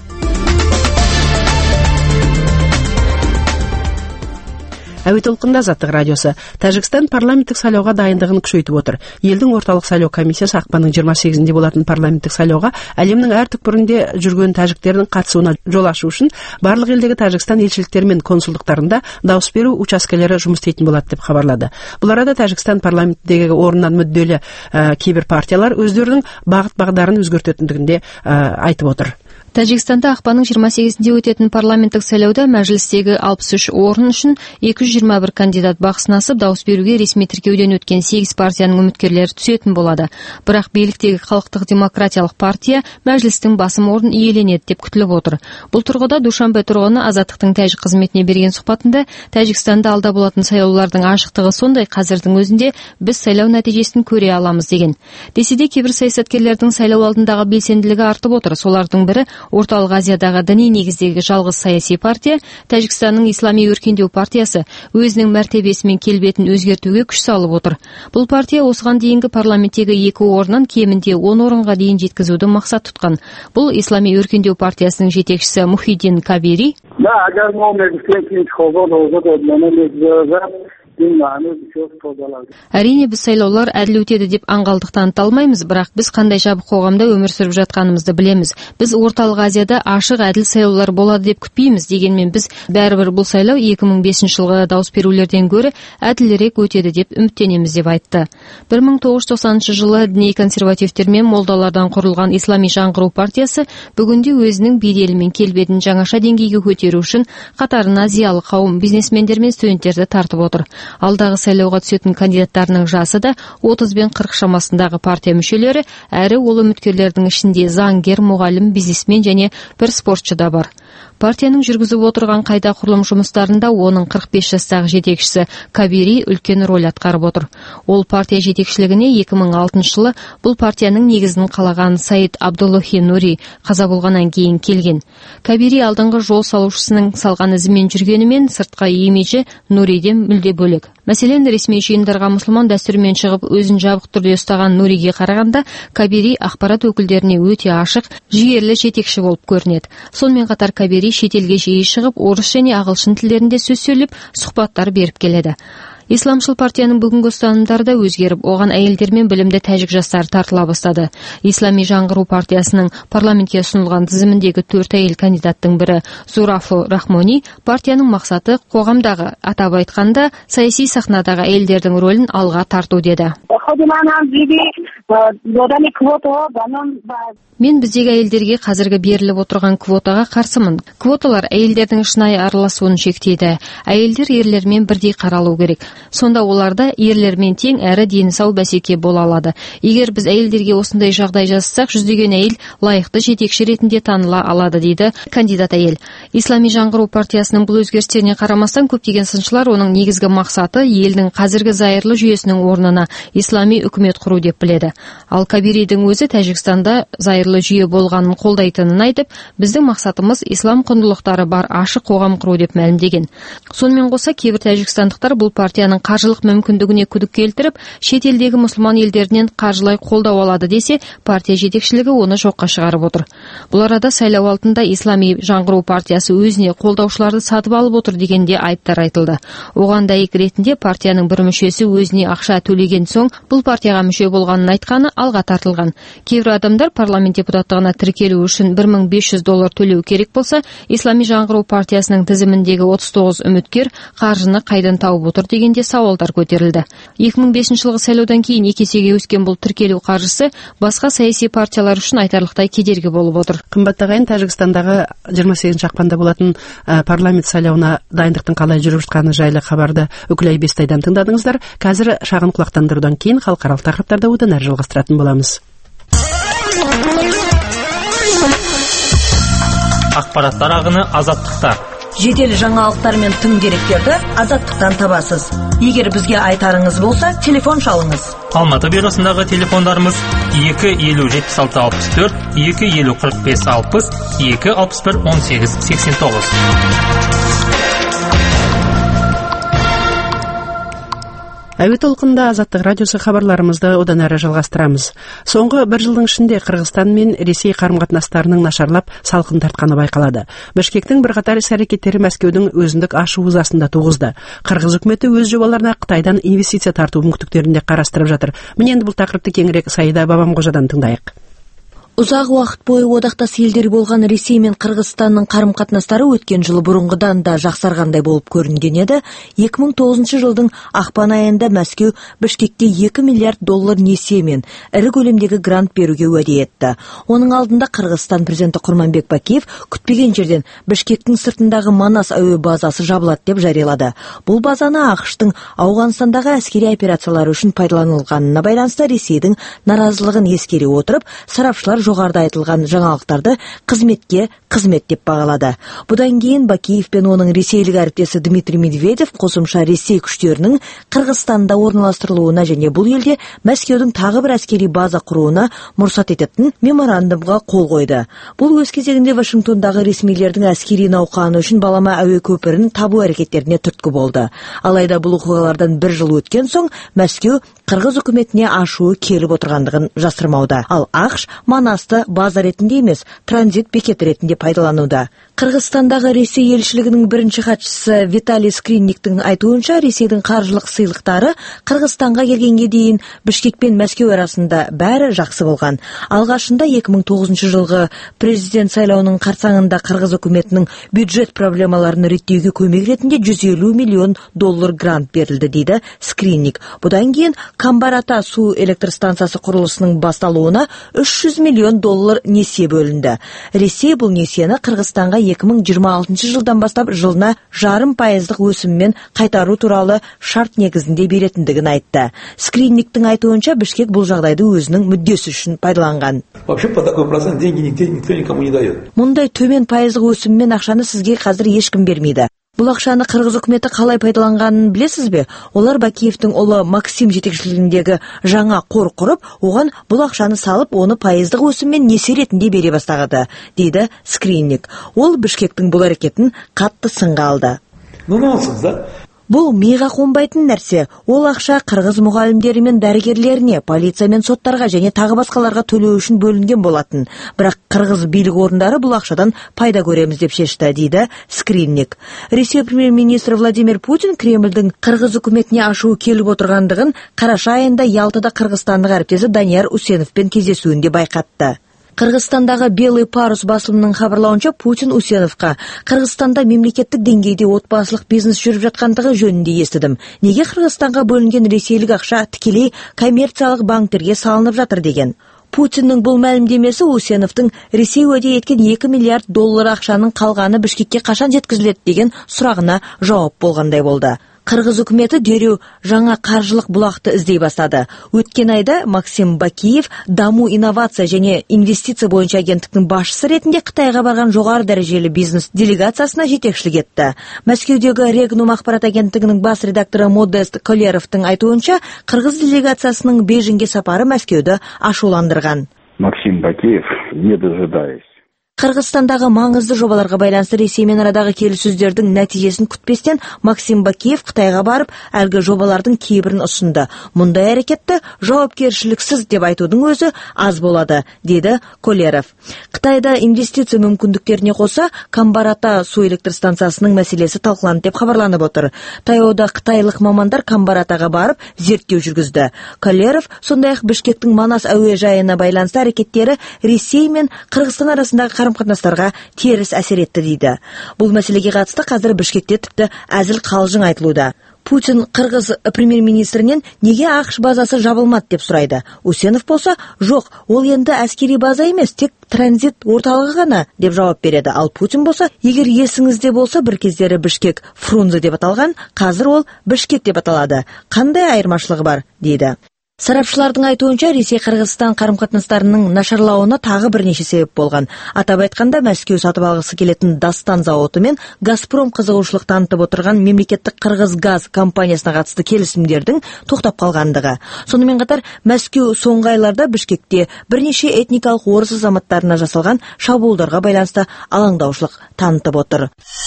Әуе толқында Азаттық радиосы. Тәжікстан парламенттік сайлауға дайындығын күшейтіп отыр. Елдің орталық сайлау комиссиясы ақпанның 28-інде болатын парламенттік сайлауға әлемнің әр түкпірінде жүрген тәжіктердің қатысуына жол ашу үшін барлық елдегі Тәжікстан елшіліктері мен консулдықтарында дауыс беру учаскелері жұмыс істейтін болады деп хабарлады. Бұл арада Тәжікстан парламентіндегі орнынан мүдделі кейбір партиялар өздерінің бағыт-бағдарын өзгертетіндігін де айтып отыр. Тәжікстанда ақпанның 28-інде өтетін парламенттік сайлауда мәжілістегі 63 орын үшін 221 кандидат бақ сынасып, дауыс беруге ресми тіркеуден өткен 8 партияның үміткерлері түсетін болады. Бірақ биліктегі Халықтық демократиялық партия мәжілістің басым орнын иеленеді деп күтіліп отыр. Бұл тұрғыда Душанбе тұрғыны Азаттықтың тәжік қызметіне берген сұхбатында Тәжікстанда алда болатын сайлаулардың ашықтығы сондай, қазірдің өзінде біз сайлау нәтижесін көре аламыз деген. Десе де кейбір саясаткерлердің сайлау алдындағы белсенділігі артып отыр. Солардың бірі Орталық Азиядағы діни негіздегі жалғыз саяси партия, Тәжікстанның Ислами өркендеу партиясы, өзінің мәртебесі мен келбетін өзгертуге күш салып отыр. Бұл партия осыған дейінгі парламенттегі 2 орыннан кемінде 10 орынға дейін жеткізуді мақсат тұтқан. Бұл Ислами өркендеу партиясының жетекшісі Мухиддин Кабири. Әрине біз сайлаулар әділ өтеді деп аңғалдық таныта алмаймыз, бірақ біз қандай жабық қоғамда өмір сүріп жатқанымызды білеміз. Біз Орталық Азияда ашық әділ сайлаулар болады деп күтпейміз, дегенмен біз бәрібір бұл сайлау 2005 жылғы дауыс берулерден гөрі әділірек өтеді деп үміттенеміз деп айтты. 1990 жылы діни консервативтер мен молдалардан құрылған Ислами жаңғыру партиясы бүгінде өзінің беделі мен келбетін жаңаша деңгейге көтеру үшін қатарына зиялы қауым, бизнесмендер мен студенттерді тартып отыр. Алдағы сайлауға түсетін кандидаттарының жасы да 30 бен 40 шамасындағы партия мүшелері, әрі ол үміткерлердің ішінде заңгер, мұғалім, бизнесмен және бір спортшы да бар. Партияның жүргізіп отырған қайта құрылым жұмыстарында оның 45 жастағы жетекшісі Кабири үлкен рөл атқарып отыр. Ол партия жетекшілігіне 2006 жылы бұл партияның негізін қалаған Саид Абдуллахи Нури қаза болғаннан кейін келген. Кабири алдыңғы жол салушысының салған ізімен жүргенімен сыртқы имиджі Нуриден мүлде бөлек. Мәселен, ресми жиындарға мұсылман дәстүрімен шығып өзін жабық түрде ұстаған Нуриге қарағанда Кабири ақпарат өкілдеріне өте ашық, жігерлі жетекші болып көрінеді. Сонымен қатар Ал-Кабери шетелге жиі шығып, орыс және ағылшын тілдерінде сөз сөйлеп, сұхбаттар беріп келеді. Исламшыл партияның бүгінгі ұстанымдары да өзгеріп, оған әйелдер мен білімді тәжік жастары тартыла бастады. Ислами жаңғыру партиясының парламентке ұсынылған тізіміндегі 4 әйел кандидаттың бірі Зурафу Рахмони партияның мақсаты қоғамдағы, атап айтқанда, саяси сахнадағы әйелдердің рөлін алға тарту деді. Мен біздегі әйелдерге қазіргі беріліп отырған квотаға қарсымын. Квоталар әйелдердің шынайы араласуын шектейді. Әйелдер ерлермен бірдей қаралу керек. Сонда оларда ерлермен тең әрі дені сау бәсеке бола алады. Егер біз әйелдерге осындай жағдай жасасақ, жүздеген әйел лайықты жетекші ретінде таныла алады, дейді кандидат әйел. Ислами жаңғыру партиясының бұл өзгерістеріне қарамастан, көптеген сыншылар оның негізгі мақсаты елдің қазіргі зайырлы жүйесінің орнына ислами үкімет құру деп біледі. Ал-Кабиридің өзі Тәжікстанда зайырлы жүйе болғанын қолдайтынын айтып, біздің мақсатымыз ислам құндылықтары бар ашық қоғам құру деп мәлімдеген. Сонымен қоса, кейбір тәжікстандықтар бұл партияның қаржылық мүмкіндігіне күдік келтіріп, шетелдегі мұсылман елдерінен қаржылай қолдау алады десе, партия жетекшілігі оны жоққа шығарып отыр. Бұл арада сайлау алдында Ислами жаңғыру партиясы өзіне қолдаушыларды сатып алып отыр дегенде айыптар айтылды. Оған дәйек ретінде партияның бір мүшесі өзіне ақша төлеген соң бұл партияға мүше болғанын айтқаны алға тартылған. Кейбір адамдар парламент депутаттығына тіркелу үшін $1500 төлеу керек болса, Ислами жаңғыру партиясының тізіміндегі 39 үміткер қаржыны қайдан тауып отыр дегенде сауалдар көтерілді. 2005 жылғы сайлаудан кейін 2 есеге өскен бұл тіркелу қаржысы басқа саяси партиялар үшін айтарлықтай кедергі болып отыр. Қымбатты ағайын, Тәжікстандағы 28 ақпанда болатын парламент сайлауына дайындықтың қалай жүріп жатқаны жайлы хабарды үкілей Бестайдан тыңдадыңыздар. Қазір шағын құлақтандырудан кейін халықаралық тақырыптарда одан әрі жалғастыратын боламыз. Ақпараттар ағыны Азаттықта. Жедел жаңалықтар мен тың деректерді Азаттықтан табасыз. Егер бізге айтарыңыз болса, телефон шалыңыз. Алматы бюросындағы телефондарымыз 250-76-64, 250-45-60, 261-18-89. Әуе толқында Азаттық радиосы хабарларымызды одан әрі жалғастырамыз. Соңғы бір жылдың ішінде Қырғызстан мен Ресей қарым-қатынастарының нашарлап салқын тартқаны байқалады. Бішкектің бірқатар іс-әрекеттері Мәскеудің өзіндік ашу ызасын да туғызды. Қырғыз үкіметі өз жобаларына Қытайдан инвестиция тарту мүмкіндіктерін де қарастырып жатыр. Міне енді бұл тақырыпты кеңірек Саида Бабамқожадан тыңдайық. Ұзақ уақыт бойы одақтас елдер болған Ресей мен Қырғызстанның қарым-қатынастары өткен жылы бұрынғыдан да жақсарғандай болып көрінген еді. 2009 жылдың ақпан айында Мәскеу Бішкекке $2 миллиард несиемен ірі көлемдегі грант беруге уәде етті. Оның алдында Қырғызстан президенті Құрманбек Бакиев күтпеген жерден Бішкектің сыртындағы Манас әуе базасы жабылады деп жариялады. Бұл базаны ақш-тың Ауғанстандағы әскери операциялары үшін пайдаланылғанына байланысты Ресейдің наразылығын ескере отырып, сарапшылар жоғарыда айтылған жаңалықтарды қызмет деп бағалады. Бұдан кейін Бакиев пен оның ресейлік әріптесі Дмитрий Медведев қосымша Ресей күштерінің Қырғызстанда орналастырылуына және бұл елде Мәскеудің тағы бір әскери база құруына мұрсат ететін меморандумға қол қойды. Бұл өз кезегінде Вашингтондағы ресмилердің әскери науқаны үшін балама әуе көпірін табу әрекеттеріне түрткі болды. Алайда бұл оқиғалардан бір жыл өткен соң Мәскеу Қырғыз үкіметіне ашуы келіп отырғандығын жасырмауда. Ал ақш Манасты база ретінде емес, транзит бекеті ретінде пайдалануда. Қырғызстандағы Ресей елшілігінің бірінші хатшысы Виталий Скринниктің айтуынша, Ресейдің қаржылық сыйлықтары Қырғызстанға келгенге дейін Бішкек пен Мәскеу арасында бәрі жақсы болған. Алғашында 2009 жылғы президент сайлауының қарсаңында Қырғыз үкіметінің бюджет проблемаларын реттеуге көмек ретінде $150 миллион грант берілді, дейді Скринник. Бұдан кейін Камбар-Ата су электр станциясы құрылысының басталуына $300 миллион несие бөлінді. Ресей бұл несиені Қырғызстанға 2026 жылдан бастап жылына 0,5% өсіммен қайтару туралы шарт негізінде беретіндігін айтты. Скринниктің айтуынша, Бішкек бұл жағдайды өзінің мүддесі үшін пайдаланған. Мұндай төмен пайыздық өсіммен ақшаны сізге қазір ешкім бермейді. Бұл ақшаны Қырғыз үкіметі қалай пайдаланғанын білесіз бе? Олар Бакиевтің ұлы Максим жетекшілігіндегі жаңа қор құрып, оған бұл ақшаны салып, оны пайыздық өсіммен несие ретінде бере бастады, дейді Скринник. Ол Бішкектің бұл әрекетін қатты сынға алды. Бұл миға қонбайтын нәрсе. Ол ақша қырғыз мұғалімдері мен дәрігерлеріне, полиция мен соттарға және тағы басқаларға төлеу үшін бөлінген болатын. Бірақ қырғыз билік орындары бұл ақшадан пайда көреміз деп шешті, дейді Скринник. Ресей премьер-министрі Владимир Путин Кремльдің қырғыз үкіметіне ашуы келіп отырғандығын қараша айында Ялтада қырғызстандық әріптесі Данияр Усеновпен кездесуінде байқатты. Қырғызстандағы Белый парус басылымының хабарлауынша Путин Усеновқа Қырғызстанда мемлекеттік деңгейде отбасылық бизнес жүріп жатқандығы жөнінде естідім. Неге Қырғызстанға бөлінген ресейлік ақша тікелей коммерциялық банктерге салынып жатыр деген. Путиннің бұл мәлімдемесі Усеновтың Ресей уәде еткен 2 миллиард доллар ақшаның қалғаны Бішкекке қашан жеткізіледі деген сұрағына жауап болғандай болды. Қырғыз үкіметі дереу жаңа қаржылық бұлақты іздей бастады. Өткен айда Максим Бакиев даму, инновация және инвестиция бойынша агенттіктің басшысы ретінде Қытайға барған жоғары дәрежелі бизнес делегациясына жетекшілік етті. Мәскеудегі Регнум ақпарат агенттігінің бас редакторы Модест Колеровтың айтуынша, қырғыз делегациясының Бейжіңге сапары Мәскеуді ашуландырған. Максим Бакиев, не дожидаясь. Қырғызстандағы маңызды жобаларға байланысты Ресеймен арадағы келіссөздердің нәтижесін күтпестен Максим Бакиев Қытайға барып, әлгі жобалардың кейбірін ұсынды. Мұндай әрекетті жауапкершіліксіз деп айтудың өзі аз болады, деді Колеров. Қытайда инвестиция мүмкіндіктеріне қоса Камбар-Ата су электр станциясының мәселесі талқыланды деп хабарланып отыр. Таяуда қытайлық мамандар Камбар-Атаға барып зерттеу жүргізді. Колеров сондай-ақ Бішкектің Манас әуежайына байланысты әрекеттері Ресей мен Қырғызстан арасындағы қатынастарға теріс әсер етті дейді. Бұл мәселеге қатысты қазір Бішкекте тіпті әзіл қалжың айтылуда. Путин қырғыз премьер-министрінен неге ақш базасы жабылмады деп сұрайды. Усенов болса, жоқ, ол енді әскери база емес, тек транзит орталығы ғана деп жауап береді. Ал Путин болса, егер есіңізде болса, бір кездері Бішкек Фрунзе деп аталған, қазір ол Бішкек деп аталады. Қандай айырмашылығы бар, дейді. Сарапшылардың айтуынша, Ресей-Қырғызстан қарым-қатынастарының нашарлауына тағы бірнеше себеп болған. Атап айтқанда, Мәскеу сатып алғысы келетін Дастан зауыты мен Газпром қызығушылық танытып отырған мемлекеттік Қырғыз газ компаниясына қатысты келісімдердің тоқтап қалғандығы. Сонымен қатар, Мәскеу соңғы айларда Бішкекте бірнеше этникалық орыс азаматтарына жасалған шабуылдарға байланысты алаңдаушылық танытып отыр.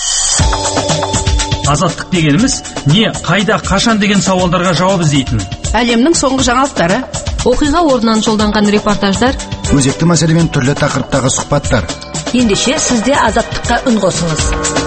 Азаттық дегеніміз не, қайда, қашан деген сауалдарға жауап іздейтін. Әлемнің соңғы жаңалықтары, оқиға орнынан жолданған репортаждар, өзекті мәселемен түрлі тақырыптағы сұхбаттар. Ендеше сізде азаттыққа үн қосыңыз.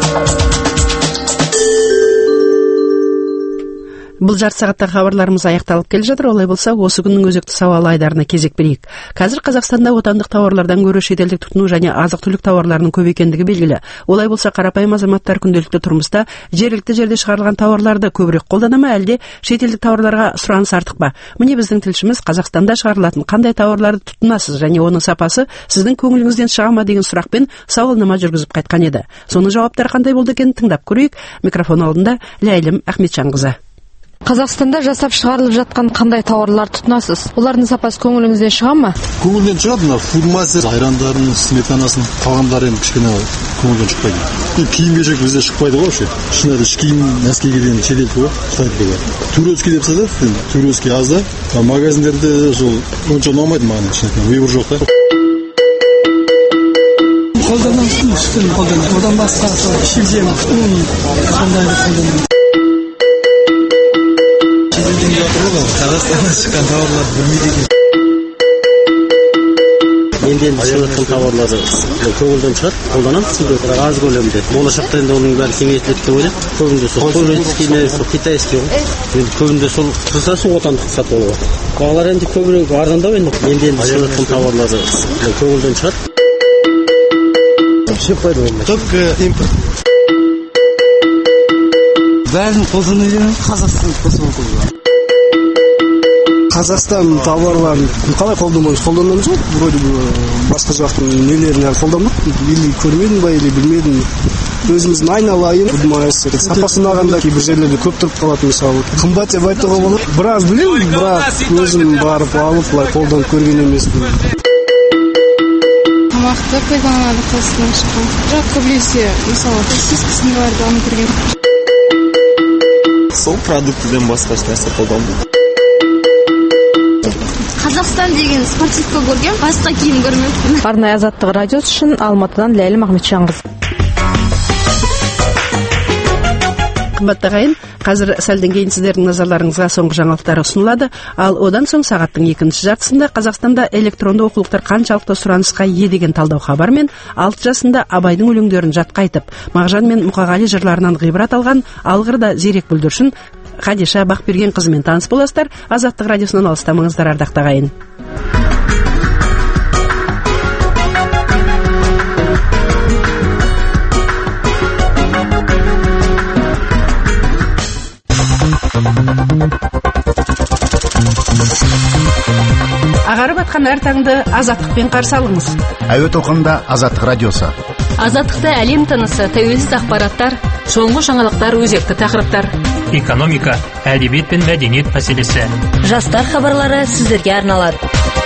Бұл жарты сағаттағы хабарларымыз аяқталып келе жатыр. Олай болса, осы күннің өзекті сауалы айдарына кезек берейік. Қазір Қазақстанда отандық тауарлардан гөрі шетелдік тұтыну және азық-түлік тауарларының көп екендігі белгілі. Олай болса, қарапайым азаматтар күнделікті тұрмыста жергілікті жерде шығарылған тауарларды көбірек қолдана ма, әлде шетелдік тауарларға сұраныс артық па? Міне біздің тілшіміз Қазақстанда шығарылатын қандай тауарларды тұтынасыз және оның сапасы сіздің көңіліңізден шыға ма деген сұрақпен сауалнама жүргізіп қайтқан еді. Соның жауаптары қандай болды екенін тыңдап көрейік. Микрофон алдында Ләйлім Ахметжанқызы. Қазақстанда жасап шығарылып жатқан қандай тауарлар тұтынасыз? Олардың сапасы көңіліңізден шыға ма? Көңілден шығады. Мына фудмастер айрандарын, сметанасын, қалғандары енді кішкене көңілден шықпайды. Киім-кешек бізде шықпайды ғой вообще. Шынайы іш киім Мәскеуге дейін шетелдікі ғой, Қытайдікі бар. Турецкий деп сатады, турецкий аз да. Магазиндерде жол онша ұнамайды маған, шынайы выбор жоқ та. Қолданамын, үстін қолданамын. Одан басқа шілжем, сондайды қолданамын. Қазақстаннан шыққан тауарларды білмейді екен. Менден шығатын тауарларды көңілден шығады, қолданамыз, бірақ аз көлемде. Болашақта енді оның бәрі кеңейтіледі деп ойлаймын. Көбінде сол турецкий, китайский ғой. Енді көбінде сол қысасын отандық сатып алуға. Бағалар енді көбірек арзандау енді. Менден шығатын тауарларды көңілден шығады. Шықпайды ғой. Только импорт. Бәрін қолданып Қазақстан қолданып. Қазақстан тауарларын қалай қолданбаймыз? Қолданамыз ғой. Вроде бы басқа жақтың нелерін қолданбадық. Или көрмедім ба, или білмедім. Өзіміздің айналайын, сапасын алғанда кейбір жерлерде көп тұрып қалады, мысалы. Қымбат деп айтуға болады. Біраз білемін, бірақ өзім барып алып, қолданып көрген емеспін. Тамақты пайдаланады Қазақстаннан шыққан. Бірақ көбінесе, мысалы, сосискасын барды алып көрген. Сол продуктіден басқа нәрсе қолданбайды. Қазақстан деген спортивка көрген, басқа киім көрмеппін. Арнайы азаттық радиосы үшін Алматыдан Ләйлім Ахметжанқызы. Қымбатты ағайын, Қазір сәлден кейін сіздердің назарларыңызға соңғы жаңалықтар ұсынылады, ал одан соң сағаттың екінші жартысында Қазақстанда электронды оқулықтар қаншалықты сұранысқа ие деген талдау хабар мен 6 жасында Абайдың өлеңдерін жатқа айтып, Мағжан мен Мұқағали жырларынан ғибрат алған алғырда зерек бүлдіршін Хадиша Бақберген қызымен таныс боласыздар. Азаттық радиосынан алыстамаңыздар, ардақты ағайын. Ағарып атқан әр таңды азаттықпен қарсы алыңыз. Әуе толқынында Азаттық радиосы. Азаттықта әлем тынысы, тәуелсіз ақпараттар, соңғы жаңалықтар, өзекті тақырыптар. Экономика, әдебиет пен мәдениет мәселесі. Жастар хабарлары сіздерге арналады.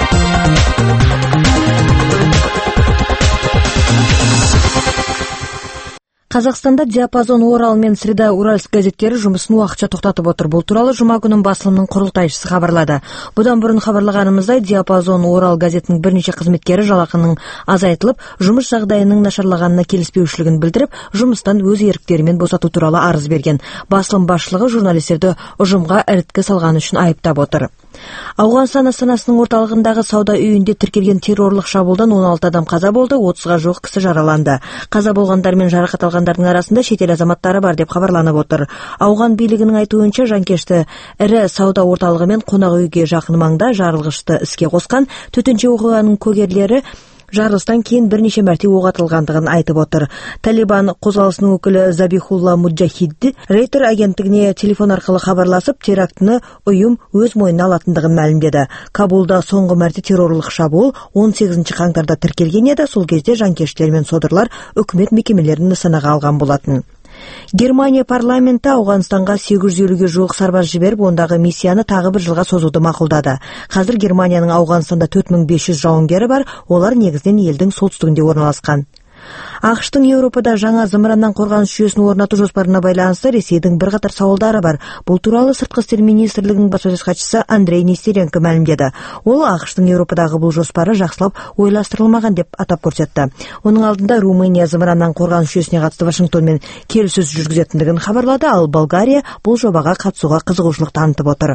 Қазақстанда Диапазон, Орал мен Среда Уральск газеттері жұмысын уақытша тоқтатып отыр. Бұл туралы жұма күнін басылымның құрылтайшысы хабарлады. Бұдан бұрын хабарлағанымыздай, Диапазон, Орал газетінің бірнеше қызметкері жалақының азайтылып, жұмыс жағдайының нашарлағанына келіспеушілігін білдіріп, жұмыстан өз еріктерімен босату туралы арыз берген. Басылым басшылығы журналистерді ұжымға іріткі салғаны үшін айыптап отыр. Ауғанстан астанасының орталығындағы сауда үйінде тіркелген террорлық шабуылдан 16 адам қаза болды, 30-ға жуық кісі жараланды. Қаза болғандар мен жарақат алғандардың арасында шетел азаматтары бар деп хабарланып отыр. Ауған билігінің айтуынша, жанкешті ірі сауда орталығы мен қонақ үйге жақын маңда жарылғышты іске қосқан. Төтенше оқиғаның куәгерлері жарылыстан кейін бірнеше мәрте оқ атылғандығын айтып отыр. Талибан қозғалысының өкілі Забихулла Муджахидди Рейтер агенттігіне телефон арқылы хабарласып, терактіні ұйым өз мойнына алатындығын мәлімдеді. Кабулда соңғы мәрте террорлық шабуыл 18 қаңтарда тіркелген еді. Сол кезде жанкештер мен содырлар үкімет мекемелерін нысанаға алған болатын. Германия парламенті Ауғанстанға 850-ге жуық сарбаз жіберіп, ондағы миссияны тағы бір жылға созуды мақұлдады. Қазір Германияның Ауғанстанда 4500 жауынгері бар, олар негізінен елдің солтүстігінде орналасқан. ақш-тың Еуропада жаңа зымыраннан қорғаныс жүйесін орнату жоспарына байланысты Ресейдің бірқатар сауалдары бар. Бұл туралы Сыртқы істер министрлігінің баспасөз хатшысы Андрей Нестеренко мәлімдеді. Ол ақш-тың Еуропадағы бұл жоспары жақсылап ойластырылмаған деп атап көрсетті. Оның алдында Румыния зымыраннан қорғаныс жүйесіне қатысты Вашингтонмен келіссөз жүргізетіндігін хабарлады, ал Болгария бұл жобаға қатысуға қызығушылық танытып отыр.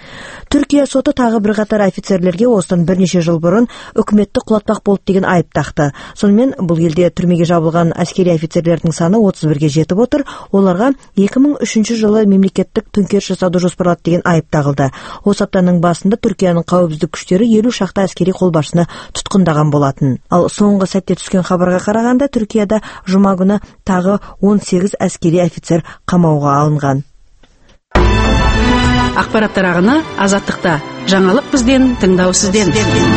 Түркия соты тағы бірқатар офицерлерге осыдан бірнеше жыл бұрын үкіметті құлатпақ болды деген айып тақты. Сонымен бұл елде түрмеге жабылған әскери офицерлердің саны 31-ге жетіп отыр. Оларға 2003 жылы мемлекеттік төңкеріс жасауды жоспарлады деген айып тағылды. Осы аптаның басында Түркияның қауіпсіздік күштері 50 шақты әскери қолбасшыны тұтқындаған болатын. Ал соңғы сәтте түскен хабарға қарағанда, Түркияда жұма күні тағы 18 әскери офицер қамауға алынған. Ақпараттар ағыны Азаттықта. Жаңалық бізден, тыңдау сізден.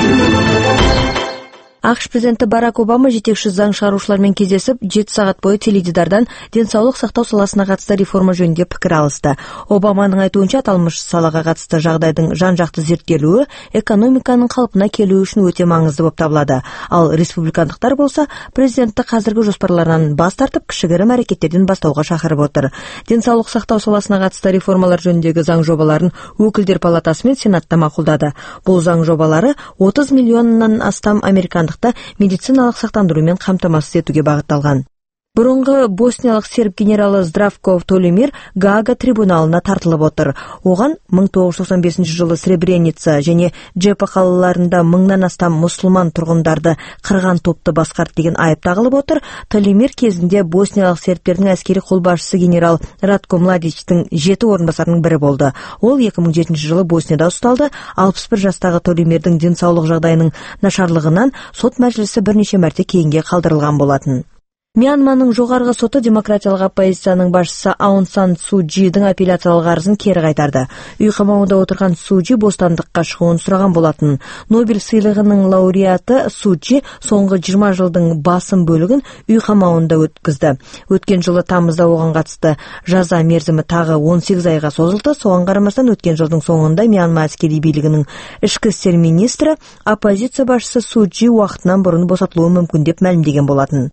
ақш президенті Барак Обама жетекші заң шығарушылармен кездесіп, 7 сағат бойы теледидардан денсаулық сақтау саласына қатысты реформа жөнінде пікір алысты. Обаманың айтуынша, аталмыш салаға қатысты жағдайдың жан-жақты зерттелуі экономиканың қалпына келуі үшін өте маңызды болып табылады. Ал республикандықтар болса, президентті қазіргі жоспарларынан бас тартып, кішігірім әрекеттерден бастауға шақырып отыр. Денсаулық сақтау саласына қатысты реформалар жөніндегі заң жобаларын өкілдер палатасы мен сенатта мақұлдады. Бұл заң жобалары 30 миллионнан астам американдық медициналық сақтандырумен қамтамасыз етуге бағытталған. Бұрынғы босниялық серб генералы Здравко Толимир Гаага трибуналына тартылып отыр. Оған 1995 жылы Сребреница және Джепа қалаларында 1000-нан астам мұсылман тұрғындарды қырған топты басқарды деген айып тағылып отыр. Толимир кезінде босниялық сербтердің әскери қолбасшысы генерал Радко Младичтің 7 орынбасарының бірі болды. Ол 2007 жылы Боснияда ұсталды. 61 жастағы Толимирдің денсаулық жағдайының нашарлығынан сот мәжілісі бірнеше мәрте кейінге қалдырылған болатын. Мьянманың жоғарғы соты демократиялық оппозицияның басшысы Аун Сан Су Чжидің апелляциялық арызын кері қайтарды. Үй қамауында отырған Су Чжи бостандыққа шығуын сұраған болатын. Нобель сыйлығының лауреаты Су Чжи соңғы 20 жылдың басым бөлігін үй қамауында өткізді. Өткен жылы тамызда оған қатысты жаза мерзімі тағы 18 айға созылды. Соған қарамастан өткен жылдың соңында Мьянма әскери билігінің ішкі істер министрі оппозиция басшысы Су Чжи уақытынан бұрын босатылуы мүмкін деп мәлімдеген болатын.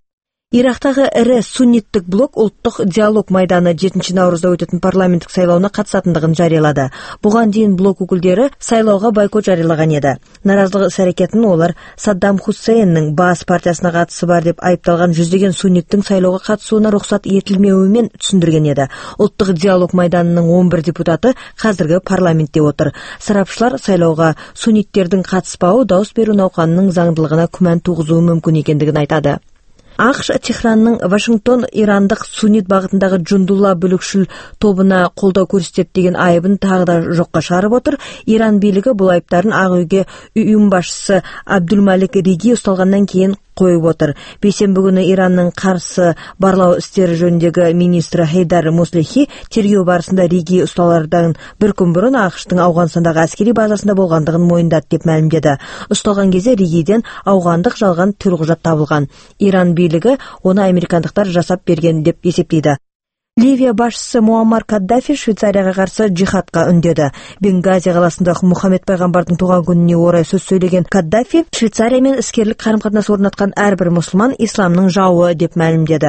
Ирактагы ири сунниттик блок улуттук диалог майданы 7 наурузда өтөтүн парламенттик сайлооуна катышатындыгын жарыялады. Буга дейин блок өкүлдөрү сайлоого бойкот жарыялаган эди. Наразылык ис-аракетин олар Саддам Хусейндин Баас партиясына катысы бар деп айыпталган жүздөгөн сунниттин сайлоого катышууна уруксат этилмеуи менен түшүндүргөн эди. Улуттук диалог майданынын 11 депутаты азыркы парламентте отур. Сарапчылар сайлоого сунниттердин катыспауы дауыс берүү науканынын заңдылыгына күмөн тугузуу мүмкүн экендигин айтады. АКШ Техранның Вашингтон ирандык суннит багытындагы Джундулла бөлүкшүл тобуна колдоо көрсөтөт деген айыбын тагы да жокко чыгарып отур. Иран бийлиги бул айыптарын Ак үйгө уюм башчысы Абдулмалик Риги усталгандан кийин коюп отур. Бейсенбі күнү Иранның каршы барлоо иштери жөнүндөгү министри Хейдар Муслихи тергөө барысында Риги усталардан bir күн бурун АКШтын Ауганстандагы аскери базасында болгондугун моюндады деп маалимдеді. Усталган кезде Ригиден аугандык жалган төлкужат табылган. Иран бийлиги оны американдыктар жасап берген деп эсептейди. Ливия башчысы Муаммар Каддафи Швейцарияга каршы жихадка үндөдү. Бенгази каласында Мухаммед пайгамбардын тууган күнүнө орай сөз сөйлөгөн Каддафи Швейцария менен искерлик карым-катнаш орноткон ар бир мусулман исламдын жауы деп маалимдеді.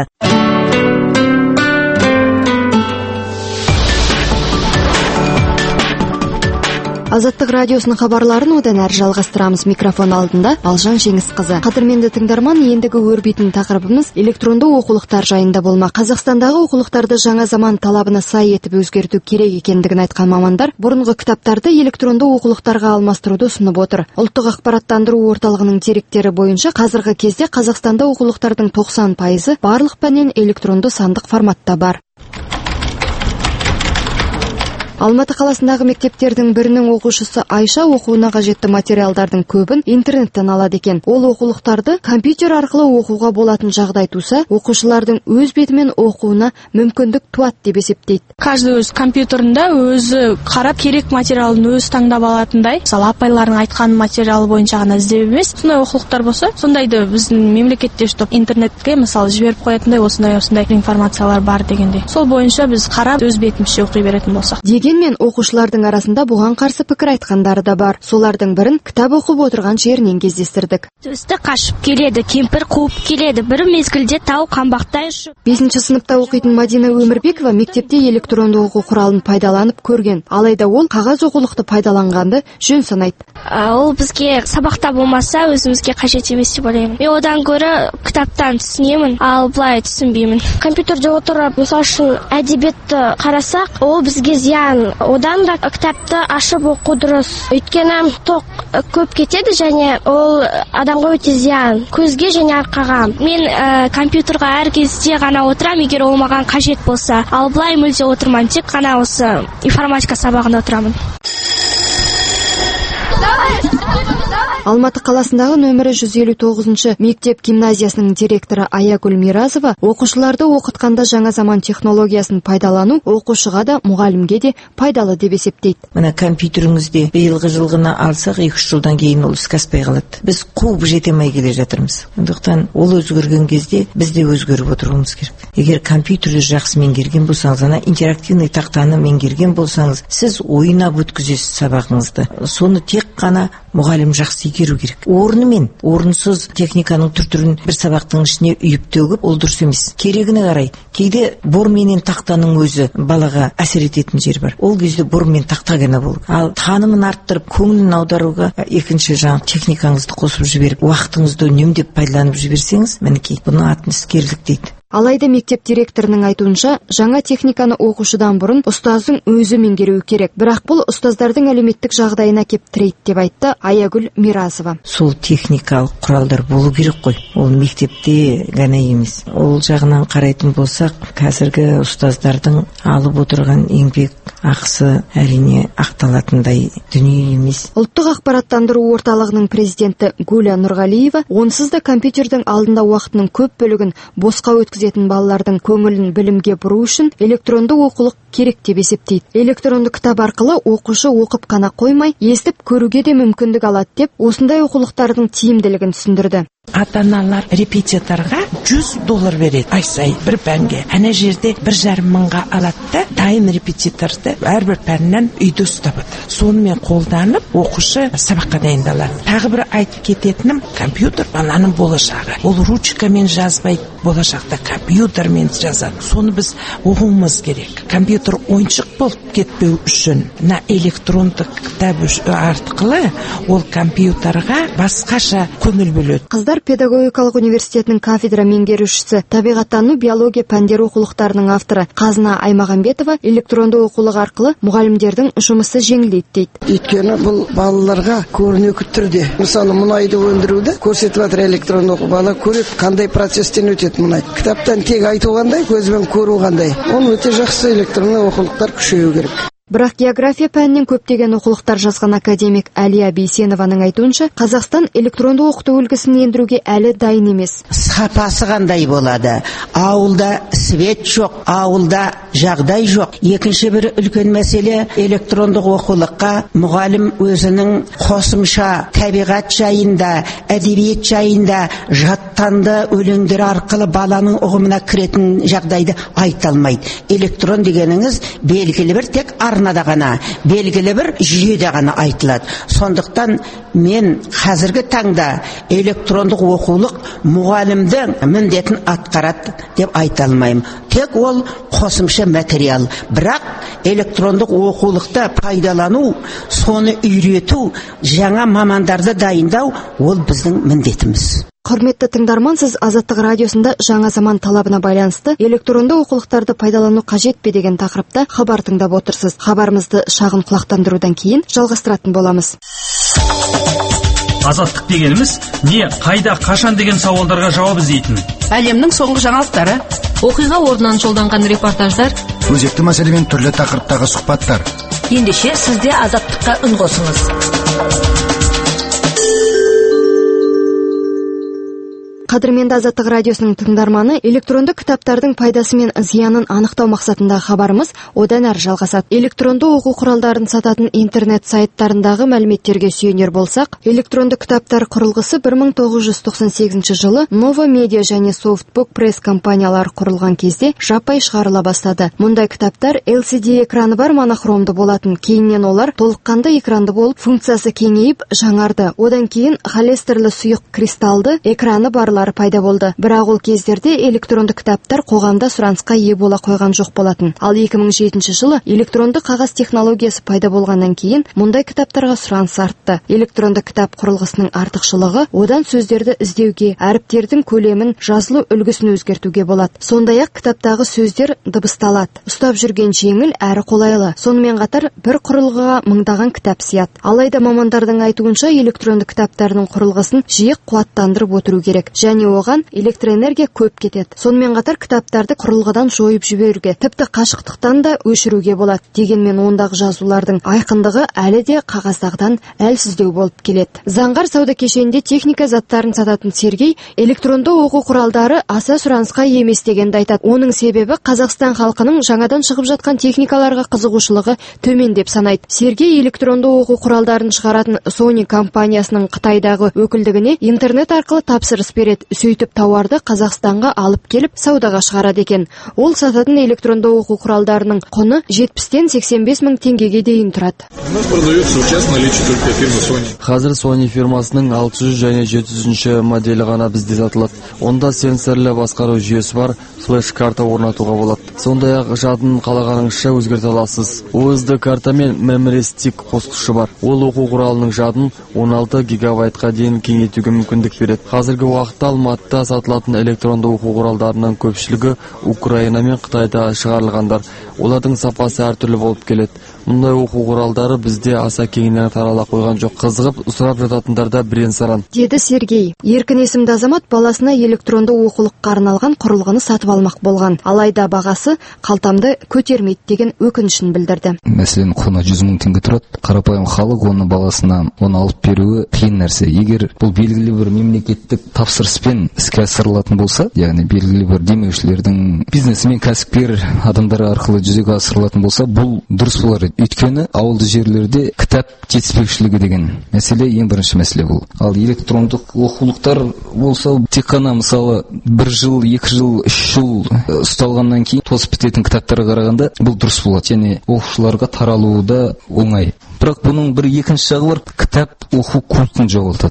Азаттык радиосунун кабарларын одан ары жалгастырамыз. Микрофон алдында Алжан Жеңиз кызы. Кадырменди тыңдарман, эндиги өрбүйтүн такырыбыбыз электрондуу окуулуктар жайында болмак. Казакстандагы окуулуктарды жаңа заман талабына сай этип өзгөртүү керек экендигин айткан мамандар мурунку китаптарды электрондуу окуулуктарга алмаштырууду сунуп отур. Улуттук акпараттандыруу орталыгынын деректери боюнча казыркы кезде Казакстанда окуулуктардын 90% барлык менен электрондуу сандык форматта бар. Алматы каласындагы мектептердин биринин окуучусу Айша окууна кажеттүү материалдардын көбүн интернеттен алат экен. Ол окуулуктарды компьютер аркылуу окууга болатын жагдай туса, окуучулардын өз бети менен окууна мүмкүндүк туат деп эсептейт. Каждый өз компьютеринде өзү карап керек материалын өзү таңдап алатындай. Мисалы апайлардын айткан материалы боюнча гана издеп эмес, сондай окуулуктар болсо, сондайды биздин мемлекетте уштап интернетке мисалы жиберип коятындай осундай информациялар бар дегендей. Сол боюнча биз карап өз бетимизче окуй беретін болсак. Дегенмен окуучулардын арасында буга каршы пикир айткандары да бар. Солардын бирин китап окуп отурган жеринен кездестирдик. Төстө кашып келеди, кемпир кууп келеди. Бир мезгилде тау камбактай ушу. 5-сыныпта окуйтун Мадина Өмүрбекова мектепте электрондуу окуу куралын пайдаланып көргөн. Алайда ол кагаз окуулукту пайдаланганды жөн санайт. Ол бизге сабакта болмаса өзүбүзгө кажет эмес деп ойлойм. Мен одан көрө китаптан түшүнөмүн, ал былай түшүнбөймүн. Компьютерде отуруп, мисалы үчүн адебиятты карасак, ол бизге зыян. Одан да китапты ашып окуу дурус. Өйткені ток көп кетеді және ол адамга өтө зыян. Көзгө және аркага. Мен компьютерга ар кезде гана отурам, эгер ол мага кажет болса. Ал былай мүлде отурман, тек гана осы информатика сабагында отурамын. Алматы каласындагы нөмірі 159 мектеп гимназиясынын директору Аягүл Миразова окуучуларды окутканда жаңа заман технологиясын пайдалануу окуучуга да мугалимге де пайдалы деп эсептейт. Мына компьютериңизди быйылгы жылгына алсак 2-3 жылдан кийин ол иске аспай калат. Биз кууп жетемей келе жатырмыз. Андыктан ол өзгөргөн кезде биз де өзгөрүп отурубуз керек. Эгер компьютерди жакшы меңгерген болсаңыз, ана интерактивный тактаны меңгерген болсаңыз, сиз ойнап өткүзөсүз сабагыңызды. Сону тек гана мугалим жакшы игерүү керек. Орны мен орынсыз техниканын түртүрүн bir сабактын ичине үйүп төгүп, ол дурус эмес. Керегине карай. Кейде бор менен тактанын өзү балага асер этетін жер бар. Ол кезде бор менен такта гана болот. Ал таанымын арттырып, көңүлүн аударууга экинчи жаңы техникаңызды косуп жиберип, убактыңызды үнөмдөп пайдаланып жиберсеңиз, меники буну атын искерлик дейт. Алайда мектеп директорунун айтуунча, жаңа техниканы окуушудан бурун устаздын өзү меңгерүү керек. Бирок бул устаздардын әлеуметтик жагдайына кеп тирейт деп айтты Аягүл Миразова. Сол техникалык куралдар болуу керек кой. Ол мектепте гана эмес. Ол жагынан карайтын болсак, азыркы устаздардын алып отурган эмгек акысы әрине акталатындай дүние эмес. Улуттук акпараттандыруу орталыгынын президенти Гуля Нургалиева онсуз да компьютердин алдында убактынын көп бөлүгүн боска өткүзетін балалардың көңілін білімге бұру үшін электронды окулук керек деп эсептейт. Электронды китап аркылы окуушу окуп гана коймай, естип көрүүгө да мүмкүндүк алат деп осындай окулуктардын тиимдилигин түшүндүрдү. Ата-аналар репетиторға $100 береді ай сайын бір пәнге. Ана жерде 1,5 мыңға алады да, дайын репетиторды әрбір пәннен үйде ұстап отыр. Сонымен қолданып, оқушы сабаққа дайындалады. Тағы бір айтып кететінім, компьютер баланың болашағы. Ол ручкамен жазбайды, болашақта компьютермен жазады. Соны біз оқуымыз керек. Компьютер ойыншық болып кетпеу үшін, мына электрондық кітап арқылы ол компьютерға басқаша көңіл бөледі. Қыздар педагогикалық университетінің кафедра меңгерушісі, табиғаттану, биология пәндері оқулықтарының авторы Қазына Аймағамбетова электронды оқулық арқылы мұғалімдердің жұмысы жеңілдейді дейді. Өйткені бұл балаларға көрнекі түрде, мысалы мұнайды өндіруді көрсетіп жатыр электронды оқу. Бала көреді, қандай процестен өтеді мұнай. Кітаптан тек айту қандай, көзбен көру қандай. Оны өте жақсы электронды оқулықтар күшею керек. Бірақ география пәнінен көптеген оқулықтар жазған академик Әлия Бейсенованың айтуынша, Қазақстан электронды оқыту үлгісін ендіруге әлі дайын емес. Сапасы қандай болады? Ауылда свет жоқ, ауылда жағдай жоқ. Екінші бір үлкен мәселе, электрондық оқулыққа мұғалім өзінің қосымша табиғат жайында, әдебиет жайында жаттанды өлеңдер арқылы баланың ұғымына кіретін жағдайды айта алмайды. Электрон дегеніңіз белгілі бір тек арнада ғана, белгілі бір жүйеде ғана айтылады. Сондықтан мен қазіргі таңда электрондық оқулық мұғалімдің міндетін атқарады деп айта алмаймын. Тек ол қосымша материал. Бірақ электрондық оқулықты пайдалану, соны үйрету, жаңа мамандарды дайындау ол біздің міндетіміз. Құрметті тыңдарман, сіз Азаттық радиосында жаңа заман талабына байланысты электронды оқулықтарды пайдалану қажет пе деген тақырыпта хабар тыңдап отырсыз. Хабарымызды шағын құлақтандырудан кейін жалғастыратын боламыз. Азаттық дегеніміз не, қайда, қашан деген сауалдарға жауап іздейтін. Әлемнің соңғы жаңалықтары, оқиға орнынан жолданған репортаждар, өзекті мәселемен түрлі тақырыптағы сұхбаттар. Ендеше сізде Азаттыққа үн қосыңыз. Қадірменді Азаттық радиосының тыңдарманы, электронды кітаптардың пайдасы мен зиянын анықтау мақсатындағы хабарымыз одан әрі жалғасады. Электронды оқу құралдарын сататын интернет сайттарындағы мәліметтерге сүйенер болсақ, электронды кітаптар құрылғысы 1998 жылы Nova Media және Softbook Press компаниялар құрылған кезде жаппай шығарыла бастады. Мұндай кітаптар LCD экраны бар монохромды болатын, кейіннен олар толыққанды экранды болып, функциясы кеңейіп жаңарды. Одан кейін холестерлі сұйық кристалды экраны барлар пайда болды. Бірақ ол кездерде электронды кітаптар қоғамда сұранысқа ие бола қойған жоқ болатын. Ал 2007 жылы электронды қағаз технологиясы пайда болғаннан кейін мұндай кітаптарға сұраныс артты. Электронды кітап құрылғысының артықшылығы одан сөздерді іздеуге, әріптердің көлемін, жазылу үлгісін өзгертуге болады. Сондай-ақ кітаптағы сөздер дыбысталады. Ұстап жүрген жеңіл әрі қолайлы. Сонымен қатар бір құрылғыға мыңдаған кітап сияды. Алайда мамандардың айтуынша электронды кітаптардың құрылғысын жиі қуаттандырып отыру керек. Және оған электроэнергия көп кетеді. Сонымен қатар кітаптарды құрылғыдан жойып жіберуге, тіпті қашықтықтан да өшіруге болады. Дегенмен ондағы жазулардың айқындығы әлі де қағаздағыдан әлсіздеу болып келеді. Заңғар сауда кешенінде техника заттарын сататын Сергей электронды оқу құралдары аса сұранысқа емес дегенді айтады. Оның себебі Қазақстан халқының жаңадан шығып жатқан техникаларға қызығушылығы төмен деп санайды. Сергей электронды оқу құралдарын шығаратын Sony компаниясының Қытайдағы өкілдігіне интернет арқылы тапсырыс береді. Сөйтіп тауарды Қазақстанға алып келіп саудаға шығарады екен. Ол сататын электронды оқу құралдарының құны 70-тен 85 мың теңгеге дейін тұрады. Қазір Sony фирмасының 600 және 700 моделі ғана бізде сатылады. Онда сенсорлы басқару жүйесі бар, флеш-карта орнатуға болады. Сондай-ақ жадын қалағаныңызша өзгерте аласыз. OSD карта мен memory stick қосқышы бар. Ол оқу құралының жадын 16 гигабайтқа дейін кеңейтуге мүмкіндік береді. Қазіргі уақытта Алматыда сатылатын электронды оқу құралдарының көпшілігі Украина мен Қытайда шығарылғандар. Олардың сапасы әртүрлі болып келеді. Мұндай оқу құралдары бізде аса кеңінен тарала қойған жоқ. Қызығып сұрап жататындарда бірен-саран. Деді Сергей. Еркін есімді азамат баласына электронды оқулыққа арналған құрылғыны сатып алмақ болған. Алайда бағасы қалтамды көтермейді деген өкінішін білдірді. Мәселен, құны 100 мың теңге тұрады. Қарапайым халық оны баласына оны алып беруі қиын нәрсе. Егер бұл белгілі бір мемлекеттік тапсырыс дұрыспен іске асырылатын болса, яғни белгілі бір демеушілердің, бизнесмен, кәсіпкер адамдар арқылы жүзеге асырылатын болса, бұл дұрыс болар. Өйткені ауылды жерлерде кітап жетіспеушілігі деген мәселе ең бірінші мәселе бұл. Ал электрондық оқулықтар болса, тек қана мысалы 1 жыл, 2 жыл, 3 жыл ұсталғаннан кейін тозып бітетін кітаптарға қарағанда бұл дұрыс болады. Және оқушыларға таралуы да оңай. Бірақ бұның бір екінші жағы бар, кітап оқу культін жоғалтады.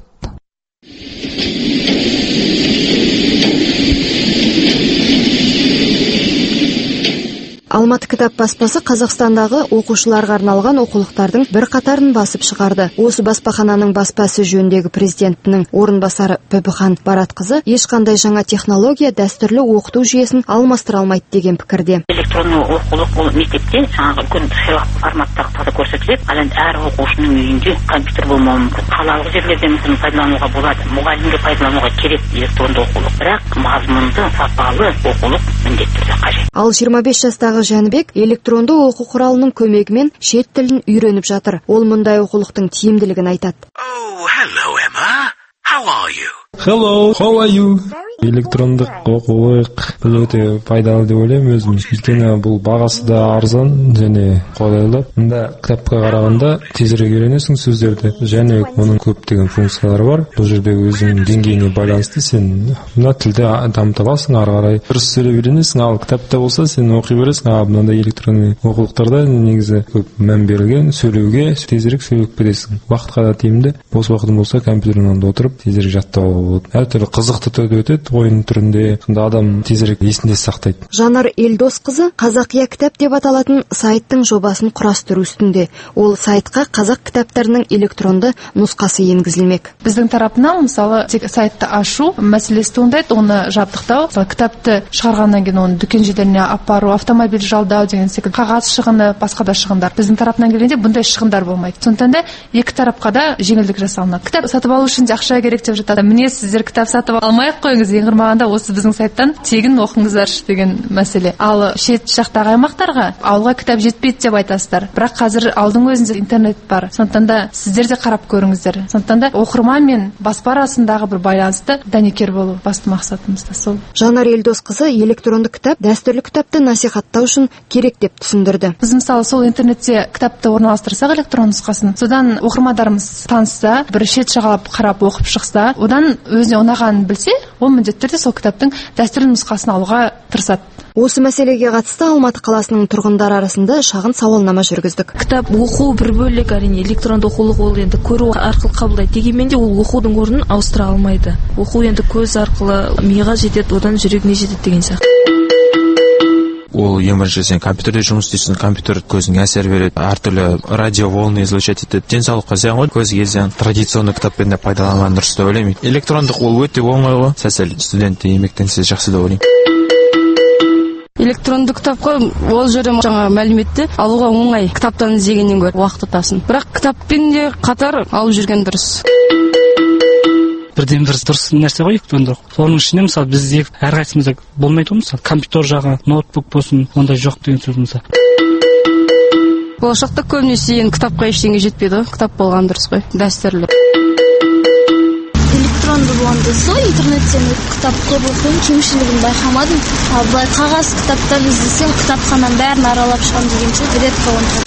Алматы кітап баспасы Қазақстандағы оқушыларға арналған оқулықтардың бір қатарын басып шығарды. Осы баспахананың баспасы жөніндегі президентінің орынбасары Бибіхан Баратқызы ешқандай жаңа технология дәстүрлі оқыту жүйесін алмастыра алмайды деген пікірде. Электронды оқулық ол мектепте жаңағы үлкен сыйлық форматтағы көрсетіледі. Ал енді әр оқушының үйінде компьютер болмауы мүмкін. Қалалық жерлерде мысалы пайдалануға болады. Мұғалімге пайдалануға керек электронды оқулық. Бірақ мазмұнды, сапалы оқулық міндетті түрде қажет. Ал 25 жастағы Жәнібек электронды оқу құралының көмегімен шет тілін үйреніп жатыр. Ол мұндай оқулықтың тиімділігін айтады. Hello, Emma. How are you? Hello, how are you? Электрондық оқулық бұл өте пайдалы деп ойлаймын өзім. Өйткені бұл бағасы да арзан және қолайлы. Мұнда кітапқа қарағанда тезірек үйренесің сөздерді, және оның көптеген функциялары бар. Бұл жерде өзіңнің деңгейіне байланысты сен мына тілді дамыта аласың, ары қарай дұрыс сөйлеп үйренесің. Ал кітапта болса сен оқи бересің. Ал мынандай электронды оқулықтарда негізі көп мән берілген сөйлеуге, тезірек сөйлеп кетесің. Уақытқа да тиімді. Бос уақытың болса компьютердің алдында отырып тезірек жаттауға болады. Әртүрлі қызықты түрде өтеді. Ойын түрінде, сонда адам тезірек есінде сақтайды. Жанар Елдосқызы Қазақия кітап деп аталатын сайттың жобасын құрастыру үстінде. Ол сайтқа қазақ кітаптарының электронды нұсқасы енгізілмек. Біздің тарапынан мысалы тек сайтты ашу мәселесі туындайды, оны жабдықтау, кітапты шығарғаннан кейін оны дүкен жерлеріне апару, автомобиль жалдау деген секілді қағаз шығыны, басқа да шығындар. Біздің тарапынан келгенде бұндай шығындар болмайды. Сондықтан да екі тарапқа да жеңілдік жасалынады. Кітап сатып алу үшін ақша керек деп жатады. Міне сіздер кітап сатып алмай-ақ қойыңыз, ең құрмағанда осы біздің сайттан тегін оқыңыздаршы деген мәселе. Ал шет жақтағы аймақтарға ауылға кітап жетпейді деп айтасыздар. Бірақ қазір ауылдың өзінде интернет бар. Сондықтан да сіздер де қарап көріңіздер. Сондықтан да оқырман мен баспа арасындағы бір байланысты дәнекер болу басты мақсатымыз да сол. Жанар Елдосқызы электронды кітап дәстүрлі кітапты насихаттау үшін керек деп түсіндірді. Біз мысалы сол интернетте кітапты орналастырсақ электронды нұсқасын, содан оқырмандарымыз танысса, бір шет жағалап қарап оқып шықса, одан өзіне ұнағанын білсе, ол міндетті түрде сол кітаптың дәстүрлі нұсқасын алуға тырысады. Осы мәселеге қатысты Алматы қаласының тұрғындары арасында шағын сауалнама жүргіздік. Кітап оқу бір бөлек, әрине электронды оқулық ол енді көру арқылы қабылдайды. Дегенмен де ол оқудың орнын ауыстыра алмайды. Оқу енді көз арқылы миға жетеді, одан жүрегіне жетеді деген сияқты. Ол ең бірінші сен компьютерде жұмыс істейсің, компьютер көзіңе әсер береді, әртүрлі радиоволны излучать етеді. Денсаулыққа зиян ғой, көзге зиян. Традиционный кітаппен де пайдаланған дұрыс деп ойлаймын. Электрондық ол өте оңай ғой. Сәл студентте еңбектенсе жақсы деп ойлаймын. Электронды кітапқа ол жерде жаңа мәліметті алуға оңай, кітаптан іздегеннен гөрі уақыт ұтасың. Бірақ кітаппен де қатар алып жүрген дұрыс. Бірден бір дұрыс нәрсе ғой электронды. Соның ішінде мысалы бізде әрқайсымызда болмайды ғой, мысалы компьютер жағы, ноутбук болсын, ондай жоқ деген сөз мысалы. Болашақта көбінесе енді кітапқа ештеңе жетпейді ғой, кітап болған дұрыс қой, дәстүрлі. Электронды болғанда сол интернеттен кітап көп оқуын кемшілігін байқамадым. Ал былай қағаз кітаптан іздесем, кітапхананың бәрін аралап шығам дегенше редко оны.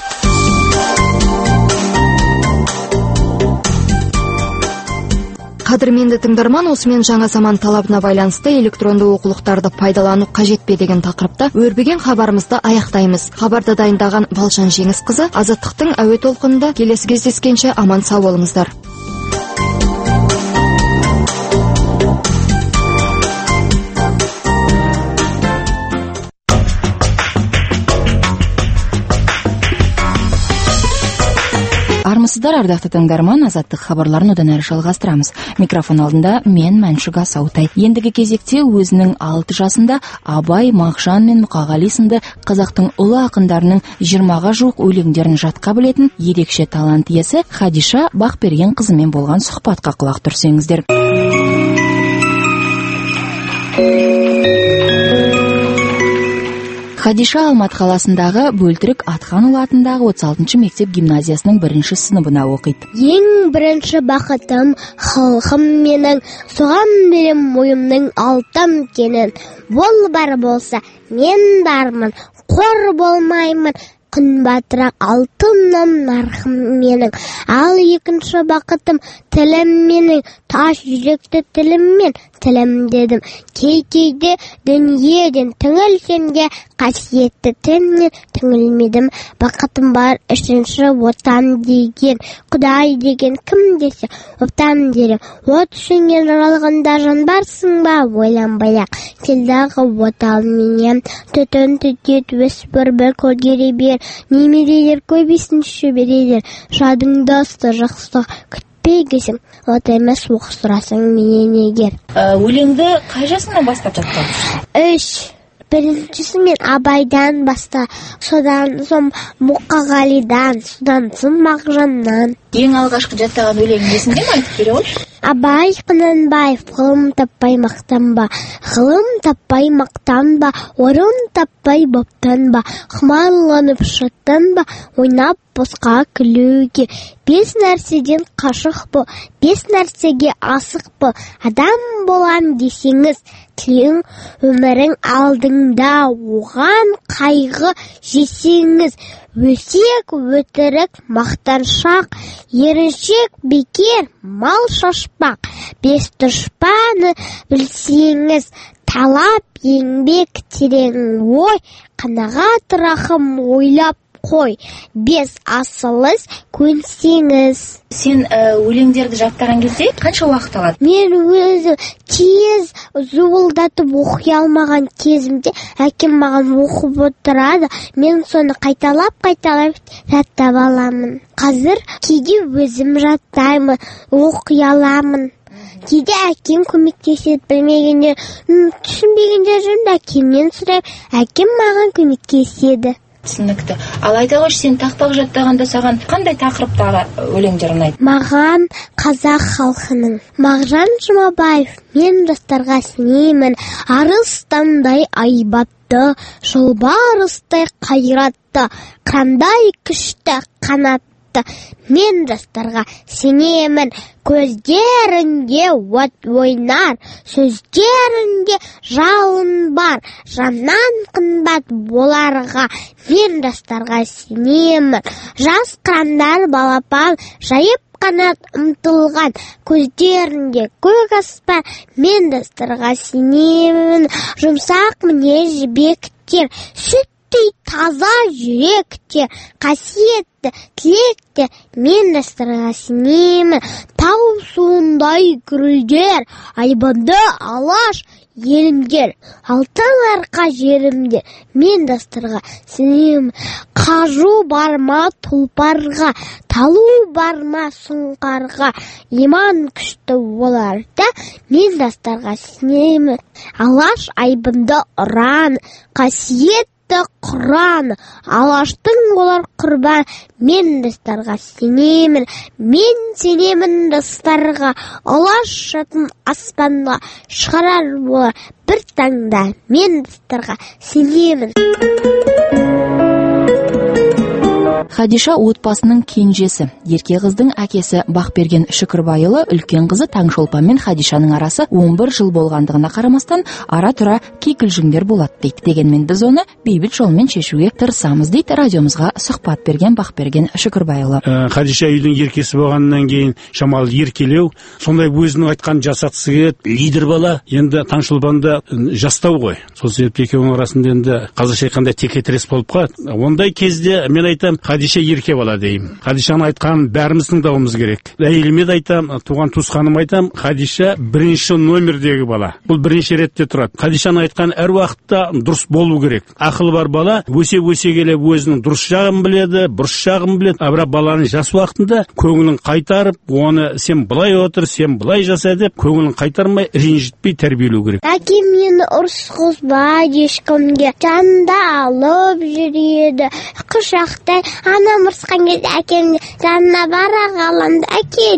Қадірменді тыңдарман, осымен жаңа заман талабына байланысты электронды оқулықтарды пайдалану қажет пе деген тақырыпта өрбіген хабарымызды аяқтаймыз. Хабарды дайындаған Балжан Жеңісқызы, Азаттықтың әуе толқынында. Келесі кездескенше аман сау болыңыздар. Армысыздар, ардақты тыңдарман, Азаттық хабарларын одан әрі жалғастырамыз. Микрофон алдында мен Мәншүк Асаутай. Ендігі кезекте өзінің 6 жасында Абай, Мағжан мен Мұқағали сынды қазақтың ұлы ақындарының 20-ға жуық өлеңдерін жатқа білетін ерекше талант иесі Хадиша Бақберген қызымен болған сұхбатқа құлақ түрсеңіздер. Хадиша Алматы қаласындағы Бөлтірік Атханұлы атындағы 36-шы мектеп гимназиясының 1-ші сыныбында оқиды. Ең бірінші бақытым халқым менің, соған берем мойымның алтын кенін. Бол бар болса, мен бармын, қор болмаймын, күн батырақ алтыным нарқым менің. Ал екінші бақытым тілім менің, таш жүректі тіліммен тілім дедім. Кейде дүниеден түңілсемге қасиетті тілімнен түңілмедім. Бақытым бар үшінші отан деген, Құдай деген кім десе отан дерем. От үшінген жаралғанда жан барсың ба, ойланбай-ақ келдағы отал менен. Түтін түтет өспір бір көлгере бер, немерелер көбейсін шөберелер. Жадыңды асты жақсы күтпегесің, от емес оқыстырасың менен егер. Өлеңді қай жасыңнан бастап жаттап? 3. Біріншісі мен Абайдан баста, содан соң Мұқағалидан, содан соң Мағжаннан. Ең алғашқы жаттаған өлеңің есіңде ме, айтып бере қойшы? Абай Құнанбаев, ғылым таппай мақтанба, ғылым таппай мақтанба, орын таппай баптанба, құмарланып шаттанба, ойнап босқа күлуге. 5 нәрседен қашық бол, 5 нәрсеге асық бол. Адам болам десеңіз, тілең өмірің алдыңда, оған қайғы жесеңіз. Өсек, өтірік, мақтаншақ, еріншек, бекер, мал шашпақ. 5 дұшпаны білсеңіз, талап, еңбек, терең ой, қанағат, рахым ойлап қой. 5 асылыз көнсеңіз. Сен өлеңдерді жаттаған кезде қанша уақыт алады? Мен өзі тез зуылдатып оқи алмаған кезімде әкем маған оқып отырады. Мен соны қайталап жаттап аламын. Қазір кейде өзім жаттаймын, оқи аламын. Кейде әкем көмектеседі, білмегенде, түсінбегенде жүрді, әкемнен сұрап, әкем маған көмектеседі. Түсінікті. Ал айта қойшы, сен тақпақ жаттағанда саған қандай тақырыптағы өлеңдер ұнайды? Маған қазақ халқының. Мағжан Жұмабаев, мен жастарға сенемін, арыстандай айбатты, жолбарыстай қайратты, қандай күшті қанатты. Мен жастарға сенемін, көздерінде от ойнар, сөздерінде жалын бар, жаннан қымбат боларға. Мен жастарға сенемін, жас қырандар балапан жайып қанат ұмтылған, көздерінде көк аспан. Мен жастарға сенемін, жұмсақ мінез жібектер, сүттей таза жүректер, қасиетті тілектер. Мен жастарға сенемін, тау суындай гүрілдер, айбынды алаш елімдер, алтын арқа жерімдер. Мен жастарға сенемін, қажу барма тұлпарға, талу барма сұңқарға, иман күшті оларда. Мен жастарға сенемін, алаш айбынды ұран, қасиет Құран, алаштың олар құрбан. Мен жастарға сенемін, мен сенемін жастарға, алаш жатын аспанға шығарар болар бір таңда. Мен жастарға сенемін. Хадиша отбасының кенжесі. Ерке қыздың әкесі Бақберген Шүкірбайұлы, үлкен қызы Таңшолпан мен Хадишаның арасы 11 жыл болғандығына қарамастан, ара-тұра кикілжіңдер болады дейді. Дегенмен біз оны бейбіт жолмен шешуге тырысамыз дейді радиомызға сұхбат берген Бақберген Шүкірбайұлы. Хадиша үйдің еркесі болғаннан кейін шамалы еркелеу, сондай өзінің айтқан жасатысы келеді, лидер бала. Енді Таңшолпанда жастау ғой. Сол себепті екеуінің арасында енді қазақша айтқанда текетірес болып қалады. Ондай кезде мен айтам, Хадиша ерке бала деймін. Хадишаның айтқанын бәріміз тыңдауымыз керек. Әйеліме де айтам, туған туысқаным айтам, Хадиша бірінші номердегі бала. Бұл бірінші ретте тұрады. Хадишаның айтқаны әр уақытта дұрыс болу керек. Ақылы бар бала өсе келе өзінің дұрыс жағын біледі, бұрыс жағын біледі. Бірақ баланың жас уақытында көңілін қайтарып, оны сен былай отыр, сен былай жаса деп, көңілін қайтармай, ренжітпей тәрбиелеу керек. Әкем мені ұрысқызбайды ешкімге, жанында алып жүреді, құшақтай. Анам ұрысқан кезде әкемді жанына бара қаламды, әке деп,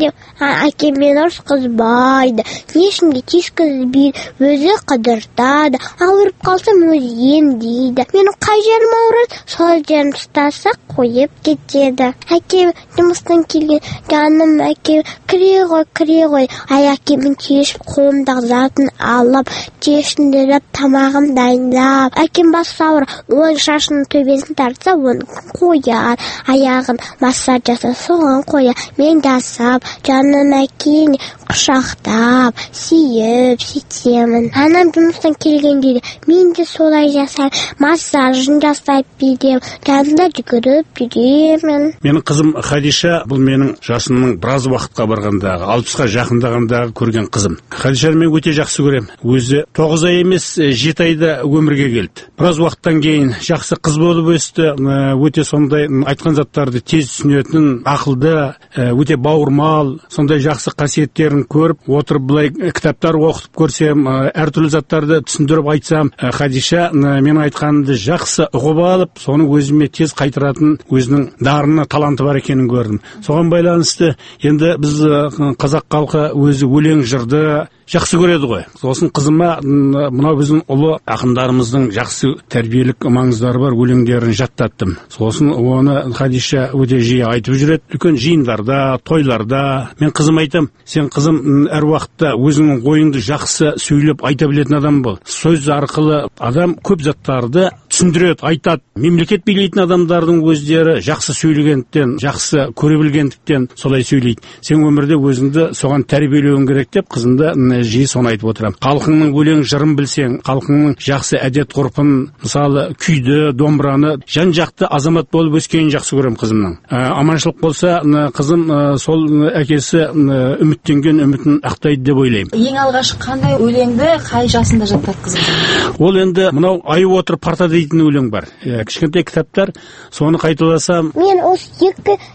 әкем мені ұрысқызбайды, ешкімге тиіскізбейді, өзі қыдыртады, ауырып қалсам өзі емдейді. Менің қай жерім ауырады, сол жерім ұстаса қойып кетеді. Әкем жұмыстан келгенім, әкем кіре ғой. Әкемнің кешіп қолымдағы затын алып, тешіндіріп, тамағым дайындап. Әкем басы ауыр, оның шашының төбесін тартса, оны қояр. Аяғын массаж жасап, соған қояр. Мен жасап, жанын әкені құшақтап, сүйіп, сөйтемін. Анам жұмыстан келгенде мен де солай жасаймын, массажын жасап беремін, жанында жүгіріп жүремін. Менің қызым Хадиша, бұл менің жасымның біраз уақытқа барғандағы, 60-ға жақындағандағы көрген қызым. Хадишаны мен өте жақсы көрем. Өзі 9 ай емес, 7 айда өмірге келді. Біраз уақыттан кейін жақсы қыз болып өсті, өте сондай айтқан заттарды тез түсінетін, ақылды, өте бауырмал, сондай жақсы қасиеттерін көріп, отырып былай кітаптар оқытып көрсем, әртүрлі заттарды түсіндіріп айтсам, Хадиша менің айтқанымды жақсы ұғып алып, соны өзіме тез қайтаратын өзінің дарыны, таланты бар екенін көрдім. Соған байланысты енді біз қазақ халқы өзі өлең жырды жақсы көреді ғой. Сосын қызыма мынау біздің ұлы ақындарымыздың жақсы тәрбиелік маңыздары бар өлеңдерін жаттаттым. Сосын оны Хадиша өте жиі айтып жүреді. Үлкен жиындарда, тойларда. Мен қызым айтам, сен қызым әр уақытта өзіңнің ойыңды жақсы сөйлеп айта білетін адам бол. Сөз арқылы адам көп заттарды түсіндіреді, айтады. Мемлекет билейтін адамдардың өздері жақсы сөйлегендіктен, жақсы көре білгендіктен солай сөйлейді. Сен өмірде өзіңді соған тәрбиелеуің керек деп қызымды жиі соны айтып отырам. Халқыңның өлең жырын білсең, халқыңның жақсы әдет ғұрпын, мысалы күйді, домбыраны, жан-жақты азамат болып өскенін жақсы көрем қызымның. Аманшылық болса, қызым сол әкесі үміттенген үмітін ақтайды деп ойлаймын. Ең алғаш қандай өлеңді қай жасында жаттатқызды? Ол енді мынау аю отыр парта дейтін өлең бар. Кішкентай кітаптар, соны қайталасам. Мен осы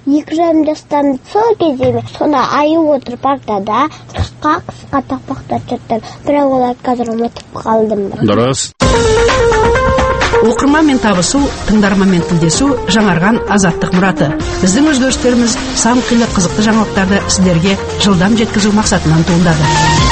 2,5 жастан сол кезде соны аю отыр партада қысқа тақпақтар жаттым. Бірақ олар қазір ұмытып қалдым. Дұрыс. Оқырманмен табысу, тыңдарманмен тілдесу жаңарған азаттық мұраты. Біздің өзгерістеріміз сан қилы қызықты жаңалықтарды сіздерге жылдам жеткізу мақсатынан туындады.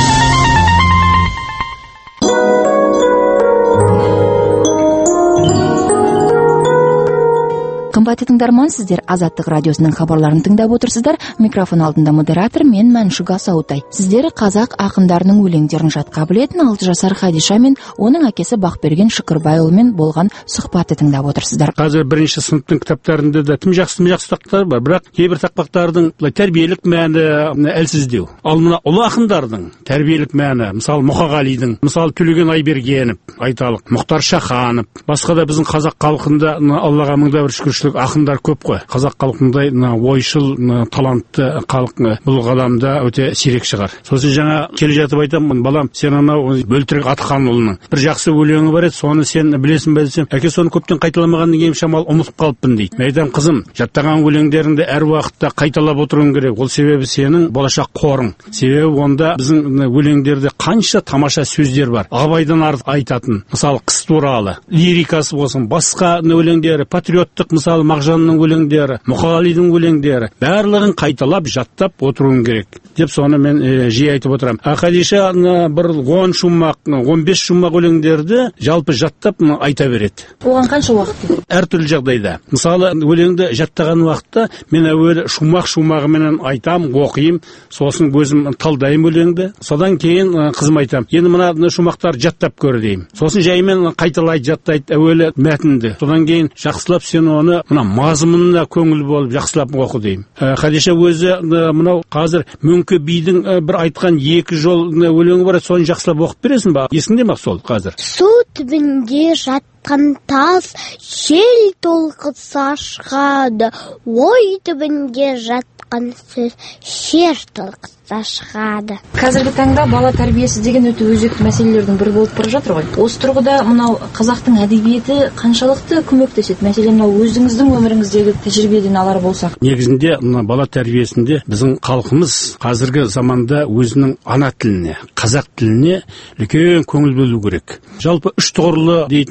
Қымбатты тыңдарман, сіздер Азаттық радиосының хабарларын тыңдап отырсыздар. Микрофон алдында модератор мен Мәншүк Асаутай. Сіздер қазақ ақындарының өлеңдерін жатқа білетін 6 жасар Хадиша мен оның әкесі Бақберген Шүкірбайұлымен болған сұхбатты тыңдап отырсыздар. Қазір бірінші сыныптың кітаптарында да тым жақсы тақпақтар бар, бірақ кейбір тақпақтардың тәрбиелік мәні әлсіздеу. Ал мына ұлы ақындардың тәрбиелік мәні, мысалы Мұқағалидың, мысалы Төлеген Айбергенов, айталық, Мұхтар Шаханов, басқа да біздің қазақ халқында Аллаға мыңда бір шүкіршілік ақындар көп қой. Қазақ халқындай ойшыл, талантты халық бұл ғаламда өте сирек шығар. Сосын жаңа келе жатып айтамын, балам, сен анау Бөлтірік Атханұлының бір жақсы өлеңі бар еді, соны сен білесің бе десем, әке соны көптен қайталамағаннан кейін шамал ұмытып қалыппын дейді. Мен айтамын, қызым, жаттаған өлеңдеріңді әр уақытта қайталап отыруың керек. Ол себебі сенің болашақ қорың. Себебі онда біздің өлеңдерде қанша тамаша сөздер бар. Абайдан артық айтатын, мысалы қыс туралы, лирикасы болсын, басқа өлеңдері, патриоттық, мысалы Мағжанның өлеңдері, Мұқағалидың өлеңдері, барлығын қайталап жаттап отыруың керек деп соны мен жиі айтып отырамын. Хадиша бір 10 шумақ, 15 шумақ өлеңдерді жалпы жаттап айта береді. Оған қанша уақыт кетеді? Әртүрлі жағдайда. Мысалы, өлеңді жаттаған уақытта мен әуелі шумағыменен айтам, оқиым, сосын өзім талдайым өлеңді. Содан кейін қызым айтам, енді мына шумақтар жаттап көр деймін. Сосын жаймен қайталайды, жаттайды әуелі мәтінді. Содан кейін жақсылап сен оны мына мазмұнына көңіл болып жақсылап оқы деймін. Хадиша өзі мынау қазір Мөңке бидің бір айтқан 2 жол өлеңі бар, соны жақсылап оқып бересің ба? Есіңде ме сол қазір? Су түбінде жатқан тас жел толқытса шығады, ой түбінде жатқан сөз шер толқытса шығады. Қазіргі таңда бала тәрбиесі деген өте өзекті мәселелердің бірі болып бара жатыр ғой. Осы тұрғыда мынау қазақтың әдебиеті қаншалықты көмектеседі? Мәселен, мынау өзіңіздің өміріңіздегі тәжірибеден алар болсақ. Негізінде бала тәрбиесінде біздің халқымыз қазіргі заманда өзінің ана тіліне, қазақ тіліне үлкен көңіл бөлу керек. Жалпы 3 тұғырлы дейтін ұғым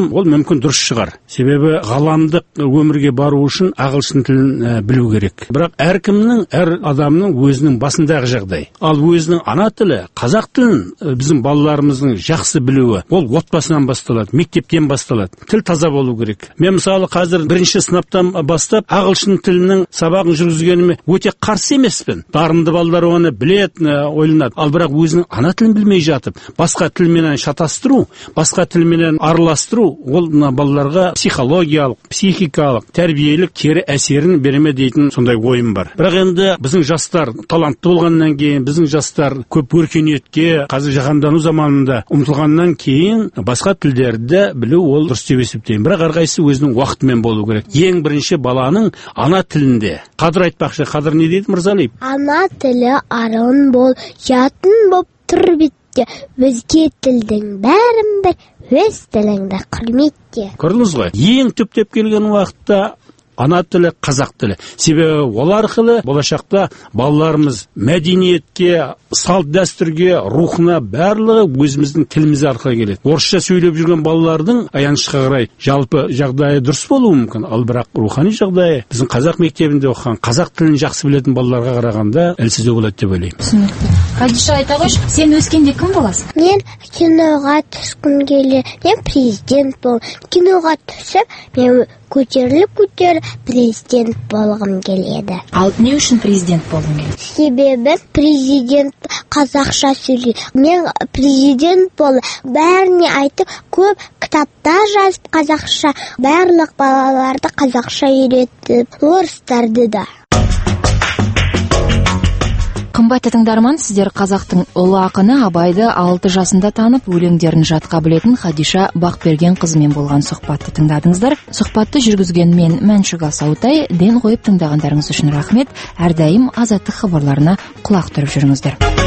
ойлаймын, ол мүмкін дұрыс шығар. Себебі ғаламдық өмірге бару үшін ағылшын тілін білу керек. Бірақ әркімнің, әр адамның өзінің басындағы жағдай. Ал өзінің ана тілі, қазақ тілін біздің балаларымыздың жақсы білуі, ол отбасынан басталады, мектептен басталады. Тіл таза болу керек. Мен мысалы қазір бірінші сыныптан бастап ағылшын тілінің сабағын жүргізгеніме өте қарсы емеспін. Дарынды балалар оны біледі, ойланады. Ал бірақ өзінің ана тілін білмей жатып, басқа тілменен шатастыру, басқа тілменен араластыру, ол балаларға психологиялық, психикалық, тәрбиелік кері әсерін береме дейтін сондай ойым бар. Бірақ енді біздің жастар талантты болғаннан кейін, біздің жастар көп өркениетке, қазір жаһандану заманында ұмтылғаннан кейін басқа тілдерді білу ол дұрыс деп есептеймін. Бірақ әрқайсысы өзінің уақытымен болу керек. Ең бірінші баланың ана тілінде. Қадыр айтпақшы, Қадыр не дейді Мырзалиев? Ана тілі арың бол, жатын боп тұр бетте, өзге тілдің бәрін бір, өз тіліңді құрметте. Көрдіңіз ғой? Ең түптеп келген уақытта ана тілі, қазақ тілі. Себебі ол арқылы болашақта балаларымыз мәдениетке, салт дәстүрге, рухына барлығы өзіміздің тіліміз арқылы келеді. Орысша сөйлеп жүрген балалардың аянышқа қарай жалпы жағдайы дұрыс болуы мүмкін, ал бірақ рухани жағдайы біздің қазақ мектебінде оқыған, қазақ тілін жақсы білетін балаларға қарағанда әлсіздеу болады деп ойлаймын. Түсінікті. Хадиша, айта қойшы, сен өскенде кім боласың? Мен киноға түскім келеді. Мен президент бол. Киноға түсіп, мен көтеріліп президент болғым келеді. Ал не үшін президент болғың келеді? Себебі президент қазақша сөйлейді. Мен президент бол, бәріне айтып, көп кітапта жазып қазақша, барлық балаларды қазақша үйретіп, орыстарды да. Қымбатты тыңдарман, сіздер қазақтың ұлы ақыны Абайды 6 жасында танып, өлеңдерін жатқа білетін Хадиша Бақберген қызымен болған сұхбатты тыңдадыңыздар. Сұхбатты жүргізген мен Мәншүк Асаутай. Ден қойып тыңдағандарыңыз үшін рахмет. Әрдайым азаттық хабарларына құлақ түріп жүріңіздер.